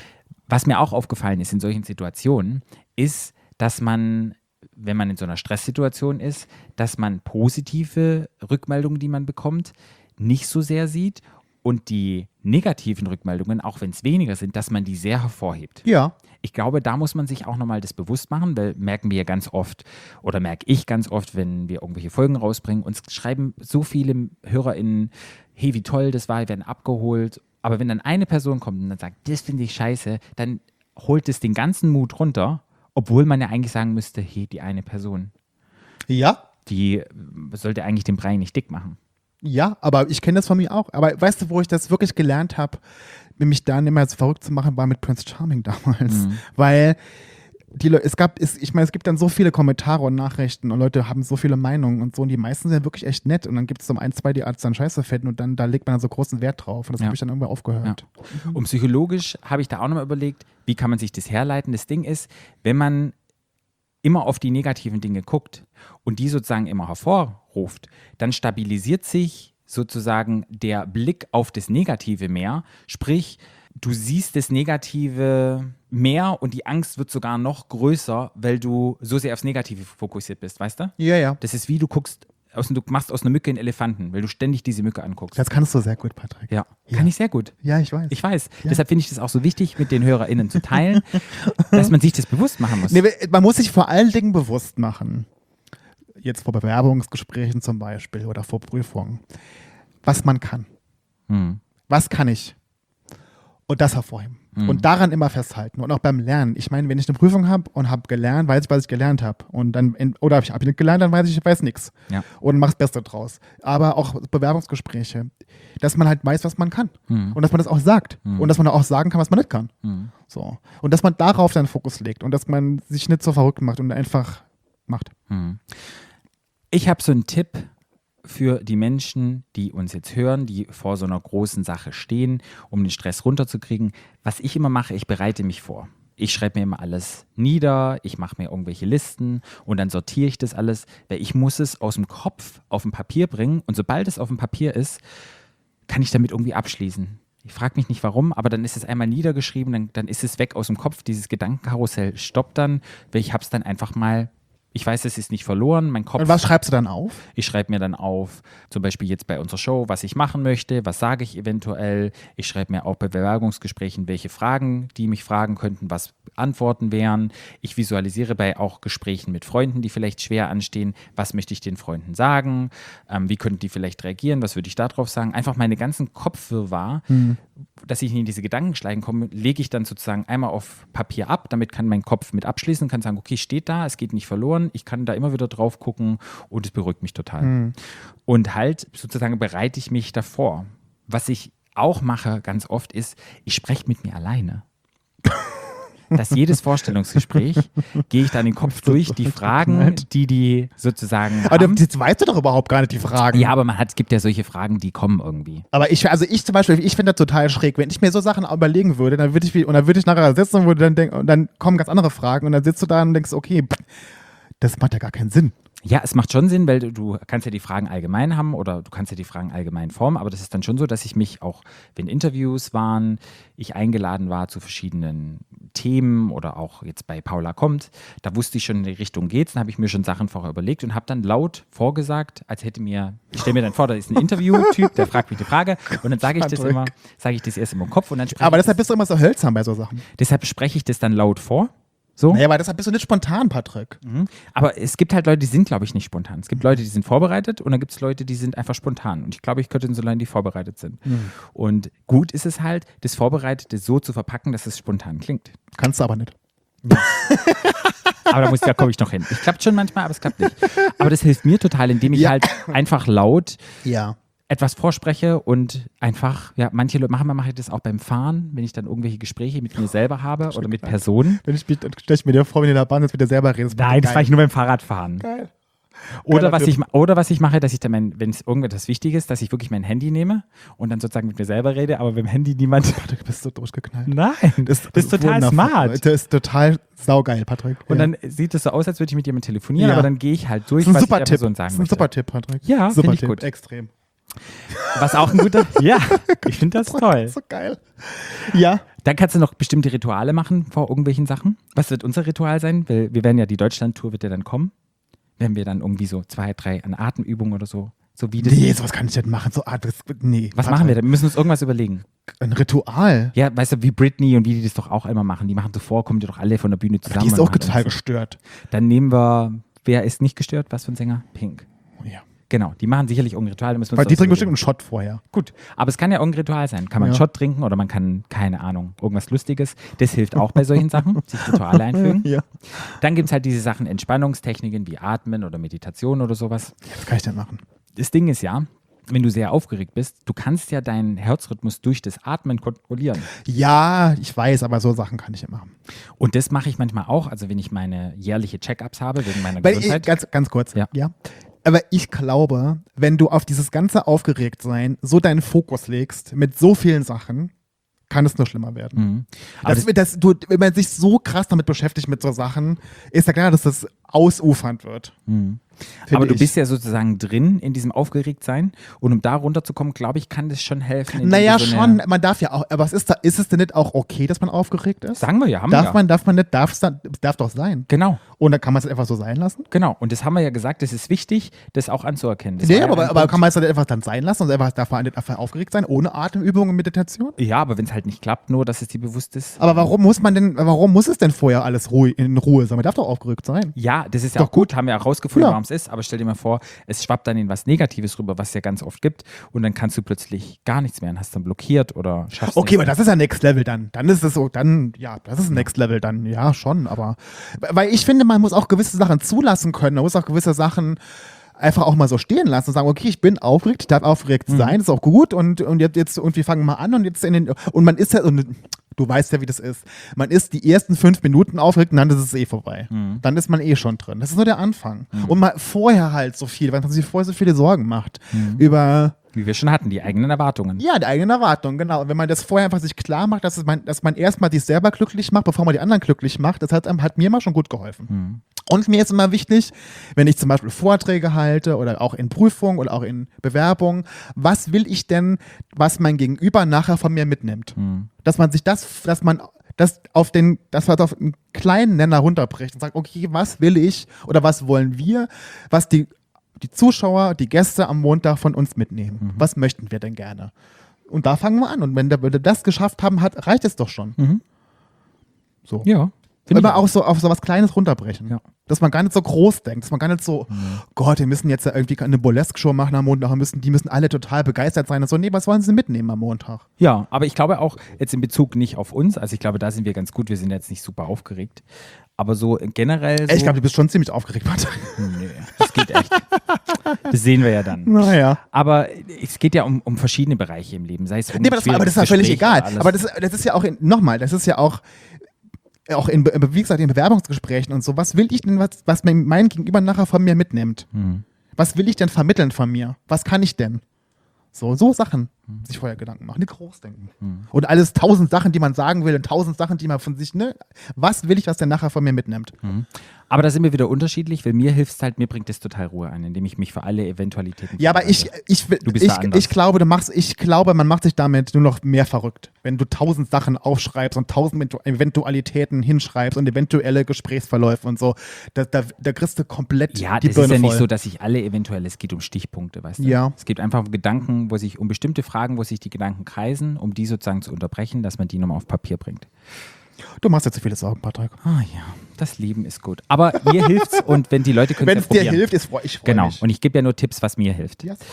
[SPEAKER 1] Was mir auch aufgefallen ist in solchen Situationen, ist, dass man, wenn man in so einer Stresssituation ist, dass man positive Rückmeldungen, die man bekommt, nicht so sehr sieht und die negativen Rückmeldungen, auch wenn es weniger sind, dass man die sehr hervorhebt.
[SPEAKER 2] Ja.
[SPEAKER 1] Ich glaube, da muss man sich auch nochmal das bewusst machen, weil merken wir ja ganz oft oder merke ich ganz oft, wenn wir irgendwelche Folgen rausbringen, uns schreiben so viele HörerInnen, hey, wie toll das war, wir werden abgeholt. Aber wenn dann eine Person kommt und dann sagt, das finde ich scheiße, dann holt es den ganzen Mut runter, obwohl man ja eigentlich sagen müsste, hey, die eine Person,
[SPEAKER 2] Ja.
[SPEAKER 1] die sollte eigentlich den Brei nicht dick machen.
[SPEAKER 2] Ja, aber ich kenne das von mir auch. Aber weißt du, wo ich das wirklich gelernt habe, mich da nicht mehr so verrückt zu machen, war mit Prince Charming damals.
[SPEAKER 1] Mhm.
[SPEAKER 2] Weil die Leute, es gab, es, ich meine, es gibt dann so viele Kommentare und Nachrichten und Leute haben so viele Meinungen und so und die meisten sind wirklich echt nett und dann gibt es so ein, zwei, die als dann scheiße finden und dann da legt man dann so großen Wert drauf und das
[SPEAKER 1] Ja.
[SPEAKER 2] habe ich dann irgendwann aufgehört.
[SPEAKER 1] Ja. Und psychologisch habe ich da auch nochmal überlegt, wie kann man sich das herleiten? Das Ding ist, wenn man immer auf die negativen Dinge guckt und die sozusagen immer hervorruft, dann stabilisiert sich sozusagen der Blick auf das Negative mehr, sprich, du siehst das Negative mehr und die Angst wird sogar noch größer, weil du so sehr aufs Negative fokussiert bist, weißt du?
[SPEAKER 2] Ja, ja.
[SPEAKER 1] Das ist wie du guckst, aus, du machst aus einer Mücke einen Elefanten, weil du ständig diese Mücke anguckst.
[SPEAKER 2] Das kannst du sehr gut, Patrick.
[SPEAKER 1] Ja,
[SPEAKER 2] Ja.
[SPEAKER 1] kann ich sehr gut.
[SPEAKER 2] Ja, ich weiß.
[SPEAKER 1] Ich weiß.
[SPEAKER 2] Ja.
[SPEAKER 1] Deshalb finde ich das auch so wichtig, mit den HörerInnen zu teilen, dass man sich das bewusst machen muss.
[SPEAKER 2] Nee, man muss sich vor allen Dingen bewusst machen, jetzt vor Bewerbungsgesprächen zum Beispiel oder vor Prüfungen, was man kann.
[SPEAKER 1] Hm.
[SPEAKER 2] Was kann ich? Und das hervorheben.
[SPEAKER 1] Mhm.
[SPEAKER 2] Und daran immer festhalten. Und auch beim Lernen. Ich meine, wenn ich eine Prüfung habe und habe gelernt, weiß ich, was ich gelernt habe. Und dann, in, oder ich habe nicht gelernt, dann weiß ich, ich weiß nichts.
[SPEAKER 1] Ja.
[SPEAKER 2] Und mach das Beste draus. Aber auch Bewerbungsgespräche, dass man halt weiß, was man kann.
[SPEAKER 1] Mhm.
[SPEAKER 2] Und dass man das auch sagt.
[SPEAKER 1] Mhm.
[SPEAKER 2] Und dass man auch sagen kann, was man nicht kann.
[SPEAKER 1] Mhm.
[SPEAKER 2] So. Und dass man darauf seinen Fokus legt. Und dass man sich nicht so verrückt macht und einfach macht.
[SPEAKER 1] Mhm. Ich habe so einen Tipp für die Menschen, die uns jetzt hören, die vor so einer großen Sache stehen, um den Stress runterzukriegen. Was ich immer mache, ich bereite mich vor. Ich schreibe mir immer alles nieder, ich mache mir irgendwelche Listen und dann sortiere ich das alles, weil ich muss es aus dem Kopf auf dem Papier bringen und sobald es auf dem Papier ist, kann ich damit irgendwie abschließen. Ich frage mich nicht warum, aber dann ist es einmal niedergeschrieben, dann, dann ist es weg aus dem Kopf, dieses Gedankenkarussell stoppt dann, weil ich habe es dann einfach mal. Ich weiß, es ist nicht verloren, mein Kopf.
[SPEAKER 2] Und was schreibst du dann auf?
[SPEAKER 1] Ich schreibe mir dann auf, zum Beispiel jetzt bei unserer Show, was ich machen möchte, was sage ich eventuell. Ich schreibe mir auch bei Bewerbungsgesprächen, welche Fragen, die mich fragen könnten, was Antworten wären. Ich visualisiere bei auch Gesprächen mit Freunden, die vielleicht schwer anstehen, was möchte ich den Freunden sagen, ähm, wie könnten die vielleicht reagieren, was würde ich darauf sagen. Einfach meine ganzen Kopfwirrwarr, hm. dass ich nicht in diese Gedankenschleifen komme, lege ich dann sozusagen einmal auf Papier ab, damit kann mein Kopf mit abschließen, kann sagen, okay, steht da, es geht nicht verloren, ich kann da immer wieder drauf gucken und es beruhigt mich total. Mhm. Und halt sozusagen bereite ich mich davor. Was ich auch mache ganz oft ist, ich spreche mit mir alleine. Dass jedes Vorstellungsgespräch gehe ich dann den Kopf durch, die Fragen, die die sozusagen
[SPEAKER 2] Aber
[SPEAKER 1] haben.
[SPEAKER 2] das weißt du doch überhaupt gar nicht, die Fragen.
[SPEAKER 1] Ja, aber man hat, es gibt ja solche Fragen, die kommen irgendwie.
[SPEAKER 2] Aber ich, also ich zum Beispiel, ich finde das total schräg. Wenn ich mir so Sachen überlegen würde, dann würde ich, wie- und dann würde ich nachher sitzen und würde dann denken, und dann kommen ganz andere Fragen und dann sitzt du da und denkst, okay, pff, das macht ja gar keinen Sinn.
[SPEAKER 1] Ja, es macht schon Sinn, weil du, du kannst ja die Fragen allgemein haben oder du kannst ja die Fragen allgemein formen, aber das ist dann schon so, dass ich mich auch, wenn Interviews waren, ich eingeladen war zu verschiedenen Themen oder auch jetzt bei Paula kommt, da wusste ich schon, in die Richtung geht's, dann habe ich mir schon Sachen vorher überlegt und habe dann laut vorgesagt, als hätte mir, ich stelle mir dann vor, da ist ein Interview-Typ, der fragt mich die Frage und dann sage ich das immer, sage ich das erst immer im Kopf und dann spreche
[SPEAKER 2] Aber
[SPEAKER 1] ich
[SPEAKER 2] deshalb
[SPEAKER 1] das,
[SPEAKER 2] bist du immer so hölzern bei so Sachen.
[SPEAKER 1] deshalb spreche ich das dann laut vor. So.
[SPEAKER 2] Naja, aber deshalb bist du nicht spontan, Patrick.
[SPEAKER 1] Mhm. Aber es gibt halt Leute, die sind, glaube ich, nicht spontan. Es gibt Leute, die sind vorbereitet und dann gibt es Leute, die sind einfach spontan. Und ich glaube, ich könnte in so Leuten, die vorbereitet sind.
[SPEAKER 2] Mhm.
[SPEAKER 1] Und gut ist es halt, das Vorbereitete so zu verpacken, dass es spontan klingt.
[SPEAKER 2] Kannst du aber nicht.
[SPEAKER 1] Aber da, muss, da komme ich noch hin. Es klappt schon manchmal, aber es klappt nicht. Aber das hilft mir total, indem ich
[SPEAKER 2] Ja.
[SPEAKER 1] halt einfach laut
[SPEAKER 2] Ja.
[SPEAKER 1] etwas vorspreche und einfach, ja, manche Leute machen, mache ich das auch beim Fahren, wenn ich dann irgendwelche Gespräche mit mir selber habe oder mit Personen.
[SPEAKER 2] Wenn ich mich, dann stelle ich mir dir vor, wenn du in der Bahn sitzt, mit dir selber redest.
[SPEAKER 1] Nein, das mache ich nur beim Fahrradfahren.
[SPEAKER 2] Geil.
[SPEAKER 1] Oder
[SPEAKER 2] Geiler
[SPEAKER 1] was,
[SPEAKER 2] Tipp.
[SPEAKER 1] ich, oder was ich mache, dass ich dann, mein, wenn es irgendetwas Wichtiges ist, dass ich wirklich mein Handy nehme und dann sozusagen mit mir selber rede, aber beim Handy niemand.
[SPEAKER 2] Patrick, du bist so durchgeknallt.
[SPEAKER 1] Nein, das, das ist total
[SPEAKER 2] wundervoll.
[SPEAKER 1] smart.
[SPEAKER 2] Das ist total saugeil, Patrick.
[SPEAKER 1] Und
[SPEAKER 2] ja.
[SPEAKER 1] dann sieht es so aus, als würde ich mit jemandem telefonieren,
[SPEAKER 2] Ja.
[SPEAKER 1] aber dann gehe ich halt durch,
[SPEAKER 2] Das ist ein
[SPEAKER 1] was
[SPEAKER 2] super
[SPEAKER 1] ich der
[SPEAKER 2] Tipp.
[SPEAKER 1] Person
[SPEAKER 2] Das
[SPEAKER 1] sagen
[SPEAKER 2] ist ein
[SPEAKER 1] möchte.
[SPEAKER 2] super Tipp, Patrick.
[SPEAKER 1] Ja,
[SPEAKER 2] super
[SPEAKER 1] finde ich
[SPEAKER 2] Tipp.
[SPEAKER 1] gut.
[SPEAKER 2] Extrem.
[SPEAKER 1] Was auch ein guter, ja, ich finde das toll.
[SPEAKER 2] So geil. Ja.
[SPEAKER 1] Dann kannst du noch bestimmte Rituale machen vor irgendwelchen Sachen. Was wird unser Ritual sein? Weil wir werden ja, die Deutschland-Tour wird ja dann kommen. Wenn wir dann irgendwie so zwei, drei an Atemübungen oder so, so wie das.
[SPEAKER 2] Nee, sowas kann ich nicht machen. So, ah, das, nee.
[SPEAKER 1] Was
[SPEAKER 2] Patrick.
[SPEAKER 1] machen wir denn? Wir müssen uns irgendwas überlegen.
[SPEAKER 2] Ein Ritual.
[SPEAKER 1] Ja, weißt du, wie Britney und wie die das doch auch immer machen. Die machen so vor, kommen die doch alle von der Bühne zusammen.
[SPEAKER 2] Die ist
[SPEAKER 1] und
[SPEAKER 2] auch
[SPEAKER 1] machen
[SPEAKER 2] total
[SPEAKER 1] das.
[SPEAKER 2] gestört.
[SPEAKER 1] Dann nehmen wir, wer ist nicht gestört? Was für ein Sänger? Pink.
[SPEAKER 2] Ja.
[SPEAKER 1] Genau, die machen sicherlich irgendein Ritual. Da müssen wir
[SPEAKER 2] Weil
[SPEAKER 1] uns
[SPEAKER 2] die
[SPEAKER 1] was
[SPEAKER 2] trinken bestimmt
[SPEAKER 1] überlegen.
[SPEAKER 2] einen Shot vorher.
[SPEAKER 1] Gut, aber es kann ja irgendein Ritual sein. Kann man
[SPEAKER 2] Ja.
[SPEAKER 1] einen Shot trinken oder man kann, keine Ahnung, irgendwas Lustiges. Das hilft auch bei solchen Sachen, sich Rituale einfügen.
[SPEAKER 2] Ja.
[SPEAKER 1] Dann gibt es halt diese Sachen, Entspannungstechniken wie Atmen oder Meditation oder sowas.
[SPEAKER 2] Was kann ich denn machen?
[SPEAKER 1] Das Ding ist ja, wenn du sehr aufgeregt bist, du kannst ja deinen Herzrhythmus durch das Atmen kontrollieren.
[SPEAKER 2] Ja, ich weiß, aber so Sachen kann ich ja machen.
[SPEAKER 1] Und das mache ich manchmal auch, also wenn ich meine jährliche Check-ups habe wegen meiner
[SPEAKER 2] Weil ich,
[SPEAKER 1] Gesundheit.
[SPEAKER 2] ganz, ganz kurz,
[SPEAKER 1] Ja.
[SPEAKER 2] ja. Aber ich glaube, wenn du auf dieses ganze Aufgeregtsein so deinen Fokus legst mit so vielen Sachen, kann es nur schlimmer werden.
[SPEAKER 1] Mhm. Aber
[SPEAKER 2] Das,
[SPEAKER 1] das,
[SPEAKER 2] das, du, wenn man sich so krass damit beschäftigt mit so Sachen, ist ja klar, dass das ausufernd wird.
[SPEAKER 1] mhm.
[SPEAKER 2] Finde
[SPEAKER 1] Aber du
[SPEAKER 2] ich.
[SPEAKER 1] bist ja sozusagen drin in diesem Aufgeregtsein und um da runterzukommen, glaube ich, kann das schon helfen. indem
[SPEAKER 2] Naja,
[SPEAKER 1] du so
[SPEAKER 2] schon,
[SPEAKER 1] eine,
[SPEAKER 2] man darf ja auch, aber was ist da, ist es denn nicht auch okay, dass man aufgeregt ist?
[SPEAKER 1] Sagen wir ja, haben
[SPEAKER 2] darf
[SPEAKER 1] wir ja.
[SPEAKER 2] man, darf man nicht, darf es dann, darf doch sein.
[SPEAKER 1] Genau,
[SPEAKER 2] Und dann kann man es einfach so sein lassen?
[SPEAKER 1] genau. Und das haben wir ja gesagt, das ist wichtig, das auch anzuerkennen. Das
[SPEAKER 2] Nee,
[SPEAKER 1] war ja
[SPEAKER 2] aber,
[SPEAKER 1] ein
[SPEAKER 2] aber
[SPEAKER 1] Punkt.
[SPEAKER 2] kann man es dann einfach dann sein lassen und einfach, darf man nicht einfach aufgeregt sein, ohne Atemübungen und Meditation?
[SPEAKER 1] Ja, aber wenn es halt nicht klappt, nur, dass es dir bewusst ist.
[SPEAKER 2] Aber warum muss man denn, warum muss es denn vorher alles ruhig, in Ruhe sein? Man darf doch aufgeregt sein.
[SPEAKER 1] Ja, das ist ja
[SPEAKER 2] Doch
[SPEAKER 1] auch gut, haben wir auch rausgefunden,
[SPEAKER 2] Ja.
[SPEAKER 1] warum es ist. Aber stell dir mal vor, es schwappt dann in was Negatives rüber, was es ja ganz oft gibt. Und dann kannst du plötzlich gar nichts mehr und hast dann blockiert oder schaffst
[SPEAKER 2] Okay, aber
[SPEAKER 1] nichts
[SPEAKER 2] das ist ja Next Level dann. Dann ist es so, dann, ja, das ist Next Level dann, ja, schon, aber, weil ich finde, man muss auch gewisse Sachen zulassen können, man muss auch gewisse Sachen einfach auch mal so stehen lassen und sagen, okay, ich bin aufgeregt, ich darf aufgeregt
[SPEAKER 1] Mhm.
[SPEAKER 2] sein, ist auch gut und, und jetzt, jetzt irgendwie fangen wir mal an und jetzt in den, und man ist ja, und du weißt ja, wie das ist, man ist die ersten fünf Minuten aufgeregt und dann ist es eh vorbei.
[SPEAKER 1] Mhm.
[SPEAKER 2] Dann ist man eh schon drin. Das ist nur der Anfang. Und mal vorher halt so viel, weil man sich vorher so viele Sorgen macht
[SPEAKER 1] Mhm.
[SPEAKER 2] über,
[SPEAKER 1] Wie wir schon hatten, die eigenen Erwartungen.
[SPEAKER 2] ja, die eigenen Erwartungen, genau. Und wenn man das vorher einfach sich klar macht, dass, es man, dass man erstmal sich selber glücklich macht, bevor man die anderen glücklich macht, das hat, einem- hat mir mal schon gut geholfen.
[SPEAKER 1] Mhm.
[SPEAKER 2] Und mir ist immer wichtig, wenn ich zum Beispiel Vorträge halte oder auch in Prüfungen oder auch in Bewerbungen, was will ich denn, was mein Gegenüber nachher von mir mitnimmt?
[SPEAKER 1] Mhm.
[SPEAKER 2] Dass man sich das, dass man das auf den, dass man das auf einen kleinen Nenner runterbricht und sagt, okay, was will ich oder was wollen wir, was die die Zuschauer, die Gäste am Montag von uns mitnehmen.
[SPEAKER 1] Mhm.
[SPEAKER 2] Was möchten wir denn gerne? Und da fangen wir an. Und wenn wir das geschafft haben, hat, reicht es doch schon.
[SPEAKER 1] Mhm.
[SPEAKER 2] So.
[SPEAKER 1] Ja. Finde
[SPEAKER 2] Immer
[SPEAKER 1] ich
[SPEAKER 2] auch so auf so was Kleines runterbrechen.
[SPEAKER 1] Ja.
[SPEAKER 2] Dass man gar nicht so groß denkt. Dass man gar nicht so, Gott, wir müssen jetzt ja irgendwie eine Burlesque-Show machen am Montag. Müssen, die müssen alle total begeistert sein. Und so, nee, was wollen sie mitnehmen am Montag?
[SPEAKER 1] Ja, aber ich glaube auch jetzt in Bezug nicht auf uns, also ich glaube, da sind wir ganz gut, wir sind jetzt nicht super aufgeregt, aber so generell so,
[SPEAKER 2] Ich glaube, du bist schon ziemlich aufgeregt, Patrick.
[SPEAKER 1] nee, das geht echt. Das sehen wir ja dann.
[SPEAKER 2] Naja.
[SPEAKER 1] Aber es geht ja um, um verschiedene Bereiche im Leben, sei es um
[SPEAKER 2] Nee, aber das, aber das ist ja völlig
[SPEAKER 1] Gespräch
[SPEAKER 2] egal.
[SPEAKER 1] oder alles.
[SPEAKER 2] Aber das, das ist ja auch, in, nochmal, das ist ja auch, auch in, Be- wie gesagt, in Bewerbungsgesprächen und so. Was will ich denn, was, was mein, mein Gegenüber nachher von mir mitnimmt?
[SPEAKER 1] Hm.
[SPEAKER 2] Was will ich denn vermitteln von mir? Was kann ich denn? So, so Sachen sich vorher Gedanken machen, nicht groß denken. Und alles tausend Sachen, die man sagen will und tausend Sachen, die man von sich, ne? Was will ich, was der nachher von mir mitnimmt?
[SPEAKER 1] Aber da sind wir wieder unterschiedlich, weil mir hilft es halt, mir bringt es total Ruhe ein, indem ich mich für alle Eventualitäten
[SPEAKER 2] Ja, aber ich,
[SPEAKER 1] vorbereite.
[SPEAKER 2] ich,
[SPEAKER 1] Du bist
[SPEAKER 2] ich,
[SPEAKER 1] da anders.
[SPEAKER 2] ich glaube, du machst, ich glaube, man macht sich damit nur noch mehr verrückt, wenn du tausend Sachen aufschreibst und tausend Eventu- Eventualitäten hinschreibst und eventuelle Gesprächsverläufe und so. Da, da, da kriegst du komplett
[SPEAKER 1] Ja,
[SPEAKER 2] die
[SPEAKER 1] das
[SPEAKER 2] Birne
[SPEAKER 1] ist ja nicht
[SPEAKER 2] voll.
[SPEAKER 1] so, dass ich alle eventuell, es geht um Stichpunkte, weißt du?
[SPEAKER 2] Ja.
[SPEAKER 1] Es gibt einfach Gedanken, wo sich um bestimmte Fragen, wo sich die Gedanken kreisen, um die sozusagen zu unterbrechen, dass man die nochmal auf Papier bringt.
[SPEAKER 2] Du machst dir zu viele Sorgen, Patrick.
[SPEAKER 1] Ah ja, das Leben ist gut. Aber mir hilft's und wenn die Leute können
[SPEAKER 2] Wenn
[SPEAKER 1] ja
[SPEAKER 2] es dir
[SPEAKER 1] probieren.
[SPEAKER 2] hilft, ist freu- ich freue
[SPEAKER 1] Genau.
[SPEAKER 2] mich.
[SPEAKER 1] Und ich gebe ja nur Tipps, was mir hilft.
[SPEAKER 2] Ja, ist gut.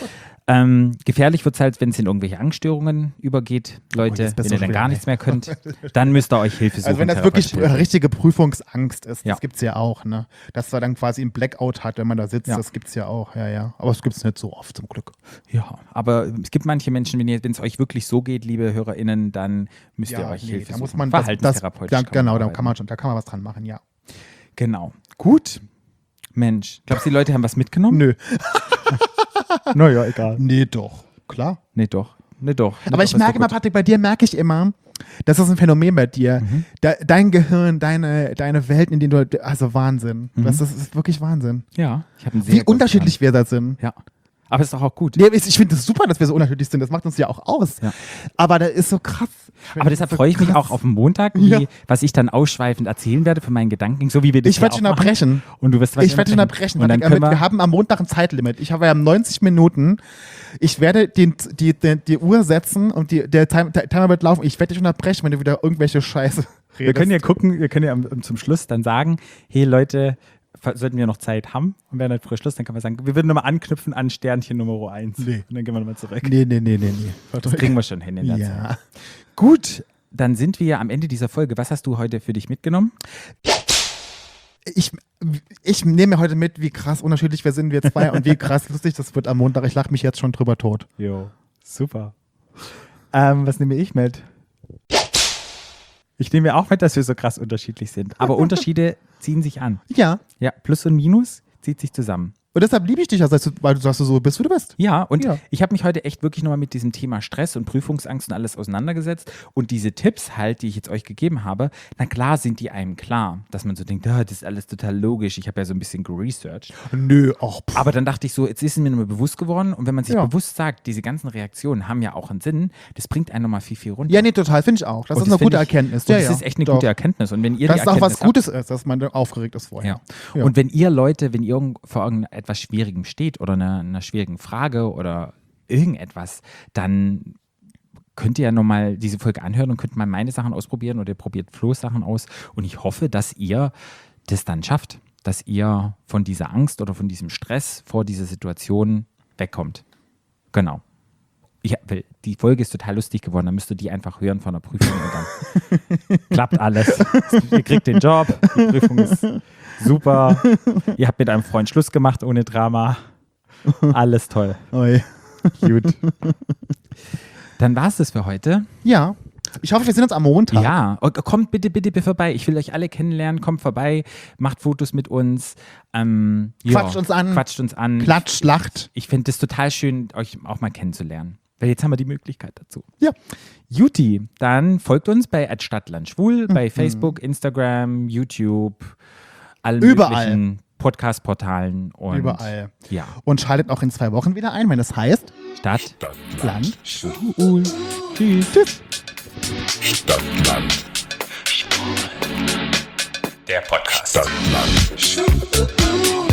[SPEAKER 1] Ähm, gefährlich wird es halt, wenn es in irgendwelche Angststörungen übergeht. Leute,
[SPEAKER 2] jetzt bist
[SPEAKER 1] wenn
[SPEAKER 2] du
[SPEAKER 1] ihr dann
[SPEAKER 2] schwer,
[SPEAKER 1] gar
[SPEAKER 2] ey.
[SPEAKER 1] nichts mehr könnt, dann müsst ihr euch Hilfe suchen.
[SPEAKER 2] Also wenn das wirklich
[SPEAKER 1] therapeutischen Hilfe.
[SPEAKER 2] richtige Prüfungsangst ist,
[SPEAKER 1] Ja.
[SPEAKER 2] das gibt es ja auch, ne? Dass man dann quasi einen Blackout hat, wenn man da sitzt,
[SPEAKER 1] Ja.
[SPEAKER 2] das gibt es ja auch, ja, ja. Aber es gibt es nicht so oft, zum Glück.
[SPEAKER 1] Ja, aber es gibt manche Menschen, wenn es euch wirklich so geht, liebe HörerInnen, dann müsst ihr euch Hilfe
[SPEAKER 2] da
[SPEAKER 1] suchen.
[SPEAKER 2] muss man das, das,
[SPEAKER 1] Verhaltenstherapeutisch
[SPEAKER 2] da,
[SPEAKER 1] kann man
[SPEAKER 2] genau, da
[SPEAKER 1] arbeiten.
[SPEAKER 2] kann man schon, da kann man was dran machen, ja.
[SPEAKER 1] Genau. Gut. Mensch, glaubst du, die Leute haben was mitgenommen?
[SPEAKER 2] Nö.
[SPEAKER 1] Naja, egal.
[SPEAKER 2] Nee, doch. Klar.
[SPEAKER 1] Nee, doch. Nee, doch. Nee,
[SPEAKER 2] Aber
[SPEAKER 1] doch,
[SPEAKER 2] ich
[SPEAKER 1] ist
[SPEAKER 2] merke
[SPEAKER 1] doch
[SPEAKER 2] immer,
[SPEAKER 1] gut.
[SPEAKER 2] Patrick, bei dir merke ich immer, das ist ein Phänomen bei dir.
[SPEAKER 1] Mhm.
[SPEAKER 2] Da, dein Gehirn, deine, deine Welt, in denen du, also Wahnsinn.
[SPEAKER 1] Mhm.
[SPEAKER 2] Das, ist, das ist wirklich Wahnsinn.
[SPEAKER 1] Ja, ich habe einen sehr
[SPEAKER 2] Wie
[SPEAKER 1] guten
[SPEAKER 2] unterschiedlich wir da sind.
[SPEAKER 1] Plan. Ja. Aber ist doch auch gut.
[SPEAKER 2] Nee, ich ich finde es super, dass wir so unterschiedlich sind. Das macht uns ja auch aus.
[SPEAKER 1] Ja.
[SPEAKER 2] Aber das ist so krass.
[SPEAKER 1] Aber deshalb
[SPEAKER 2] so
[SPEAKER 1] freue ich mich
[SPEAKER 2] krass.
[SPEAKER 1] auch auf den Montag, wie,
[SPEAKER 2] Ja.
[SPEAKER 1] was ich dann ausschweifend erzählen werde von meinen Gedanken, so wie wir das
[SPEAKER 2] Ich werde
[SPEAKER 1] ja
[SPEAKER 2] dich
[SPEAKER 1] auch machen.
[SPEAKER 2] unterbrechen.
[SPEAKER 1] Und du wirst
[SPEAKER 2] Ich werde dich unterbrechen.
[SPEAKER 1] Und dann
[SPEAKER 2] Patrick,
[SPEAKER 1] können
[SPEAKER 2] wir,
[SPEAKER 1] wir,
[SPEAKER 2] haben am Montag ein Zeitlimit. Ich habe ja neunzig Minuten. Ich werde den, die, die, die Uhr setzen und die, der Time- der Timer wird laufen. Ich werde dich unterbrechen, wenn du wieder irgendwelche Scheiße redest.
[SPEAKER 1] wir können ja gucken, wir können ja am- zum Schluss dann sagen, hey Leute, fa- sollten wir noch Zeit haben und werden halt früher Schluss, dann können wir sagen, wir würden nochmal anknüpfen an Sternchen Nummer eins.
[SPEAKER 2] Nee.
[SPEAKER 1] Und dann gehen wir nochmal zurück.
[SPEAKER 2] Nee, nee, nee, nee, nee.
[SPEAKER 1] Das kriegen wir schon hin in der Zeit.
[SPEAKER 2] Ja.
[SPEAKER 1] Gut, dann sind wir am Ende dieser Folge. Was hast du heute für dich mitgenommen?
[SPEAKER 2] Ich, ich nehme heute mit, wie krass unterschiedlich wir sind, wir zwei, und wie krass lustig das wird am Montag. Ich lache mich jetzt schon drüber tot.
[SPEAKER 1] Jo, super. Ähm, was nehme ich mit? Ich nehme auch mit, dass wir so krass unterschiedlich sind. Aber Unterschiede ziehen sich an.
[SPEAKER 2] Ja.
[SPEAKER 1] Ja, Plus und Minus zieht sich zusammen.
[SPEAKER 2] Und deshalb liebe ich dich, also, weil du sagst, du so bist, wie du bist.
[SPEAKER 1] Ja, und
[SPEAKER 2] Ja.
[SPEAKER 1] ich habe mich heute echt wirklich nochmal mit diesem Thema Stress und Prüfungsangst und alles auseinandergesetzt. Und diese Tipps halt, die ich jetzt euch gegeben habe, na klar sind die einem klar, dass man so denkt, ah, das ist alles total logisch. Ich habe ja so ein bisschen geresearched.
[SPEAKER 2] Nö, auch. pff.
[SPEAKER 1] Aber dann dachte ich so, jetzt ist es mir nochmal bewusst geworden. Und wenn man sich
[SPEAKER 2] Ja.
[SPEAKER 1] bewusst sagt, diese ganzen Reaktionen haben ja auch einen Sinn, das bringt einen nochmal viel, viel runter.
[SPEAKER 2] Ja, nee, total, finde ich auch. Das
[SPEAKER 1] Und
[SPEAKER 2] ist eine
[SPEAKER 1] find
[SPEAKER 2] gute
[SPEAKER 1] ich-
[SPEAKER 2] Erkenntnis.
[SPEAKER 1] Und
[SPEAKER 2] ja,
[SPEAKER 1] das
[SPEAKER 2] ja.
[SPEAKER 1] ist echt eine
[SPEAKER 2] Doch.
[SPEAKER 1] gute Erkenntnis. Und wenn ihr
[SPEAKER 2] Dass
[SPEAKER 1] die
[SPEAKER 2] es auch was
[SPEAKER 1] Erkenntnis habt-
[SPEAKER 2] Gutes ist, dass man aufgeregt ist vorher.
[SPEAKER 1] Ja.
[SPEAKER 2] Ja.
[SPEAKER 1] Und wenn ihr Leute, wenn ihr irgend- vor irgendetwas Schwierigem steht oder einer, einer schwierigen Frage oder irgendetwas, dann könnt ihr ja nochmal diese Folge anhören und könnt mal meine Sachen ausprobieren oder ihr probiert Flo's Sachen aus. Und ich hoffe, dass ihr das dann schafft, dass ihr von dieser Angst oder von diesem Stress vor dieser Situation wegkommt. Genau. Ich, weil die Folge ist total lustig geworden, dann müsst ihr die einfach hören von der Prüfung und dann klappt alles. Ihr kriegt den Job, die Prüfung ist super. Ihr habt mit einem Freund Schluss gemacht ohne Drama. Alles toll.
[SPEAKER 2] Oi.
[SPEAKER 1] Gut. Dann war es das für heute.
[SPEAKER 2] Ja. Ich hoffe, wir sehen uns am Montag.
[SPEAKER 1] Ja, und kommt bitte, bitte, bitte vorbei. Ich will euch alle kennenlernen. Kommt vorbei, macht Fotos mit uns. Ähm, ja,
[SPEAKER 2] Quatscht uns an.
[SPEAKER 1] Quatscht uns an.
[SPEAKER 2] Klatsch, lacht.
[SPEAKER 1] Ich finde es total schön, euch auch mal kennenzulernen. Weil jetzt haben wir die Möglichkeit dazu.
[SPEAKER 2] Ja.
[SPEAKER 1] Juti, dann folgt uns bei @stadtlandschwul,
[SPEAKER 2] Mhm.
[SPEAKER 1] bei Facebook, Instagram, YouTube, allen
[SPEAKER 2] Überall.
[SPEAKER 1] möglichen Podcast-Portalen. Und
[SPEAKER 2] Überall.
[SPEAKER 1] Ja,
[SPEAKER 2] Und schaltet auch in zwei Wochen wieder ein, wenn es heißt
[SPEAKER 1] Stadt,
[SPEAKER 2] Land.
[SPEAKER 1] Schwul. Tschüss.
[SPEAKER 2] Tschüss.
[SPEAKER 3] Stadtland.
[SPEAKER 4] Der Podcast.
[SPEAKER 3] Stadtland.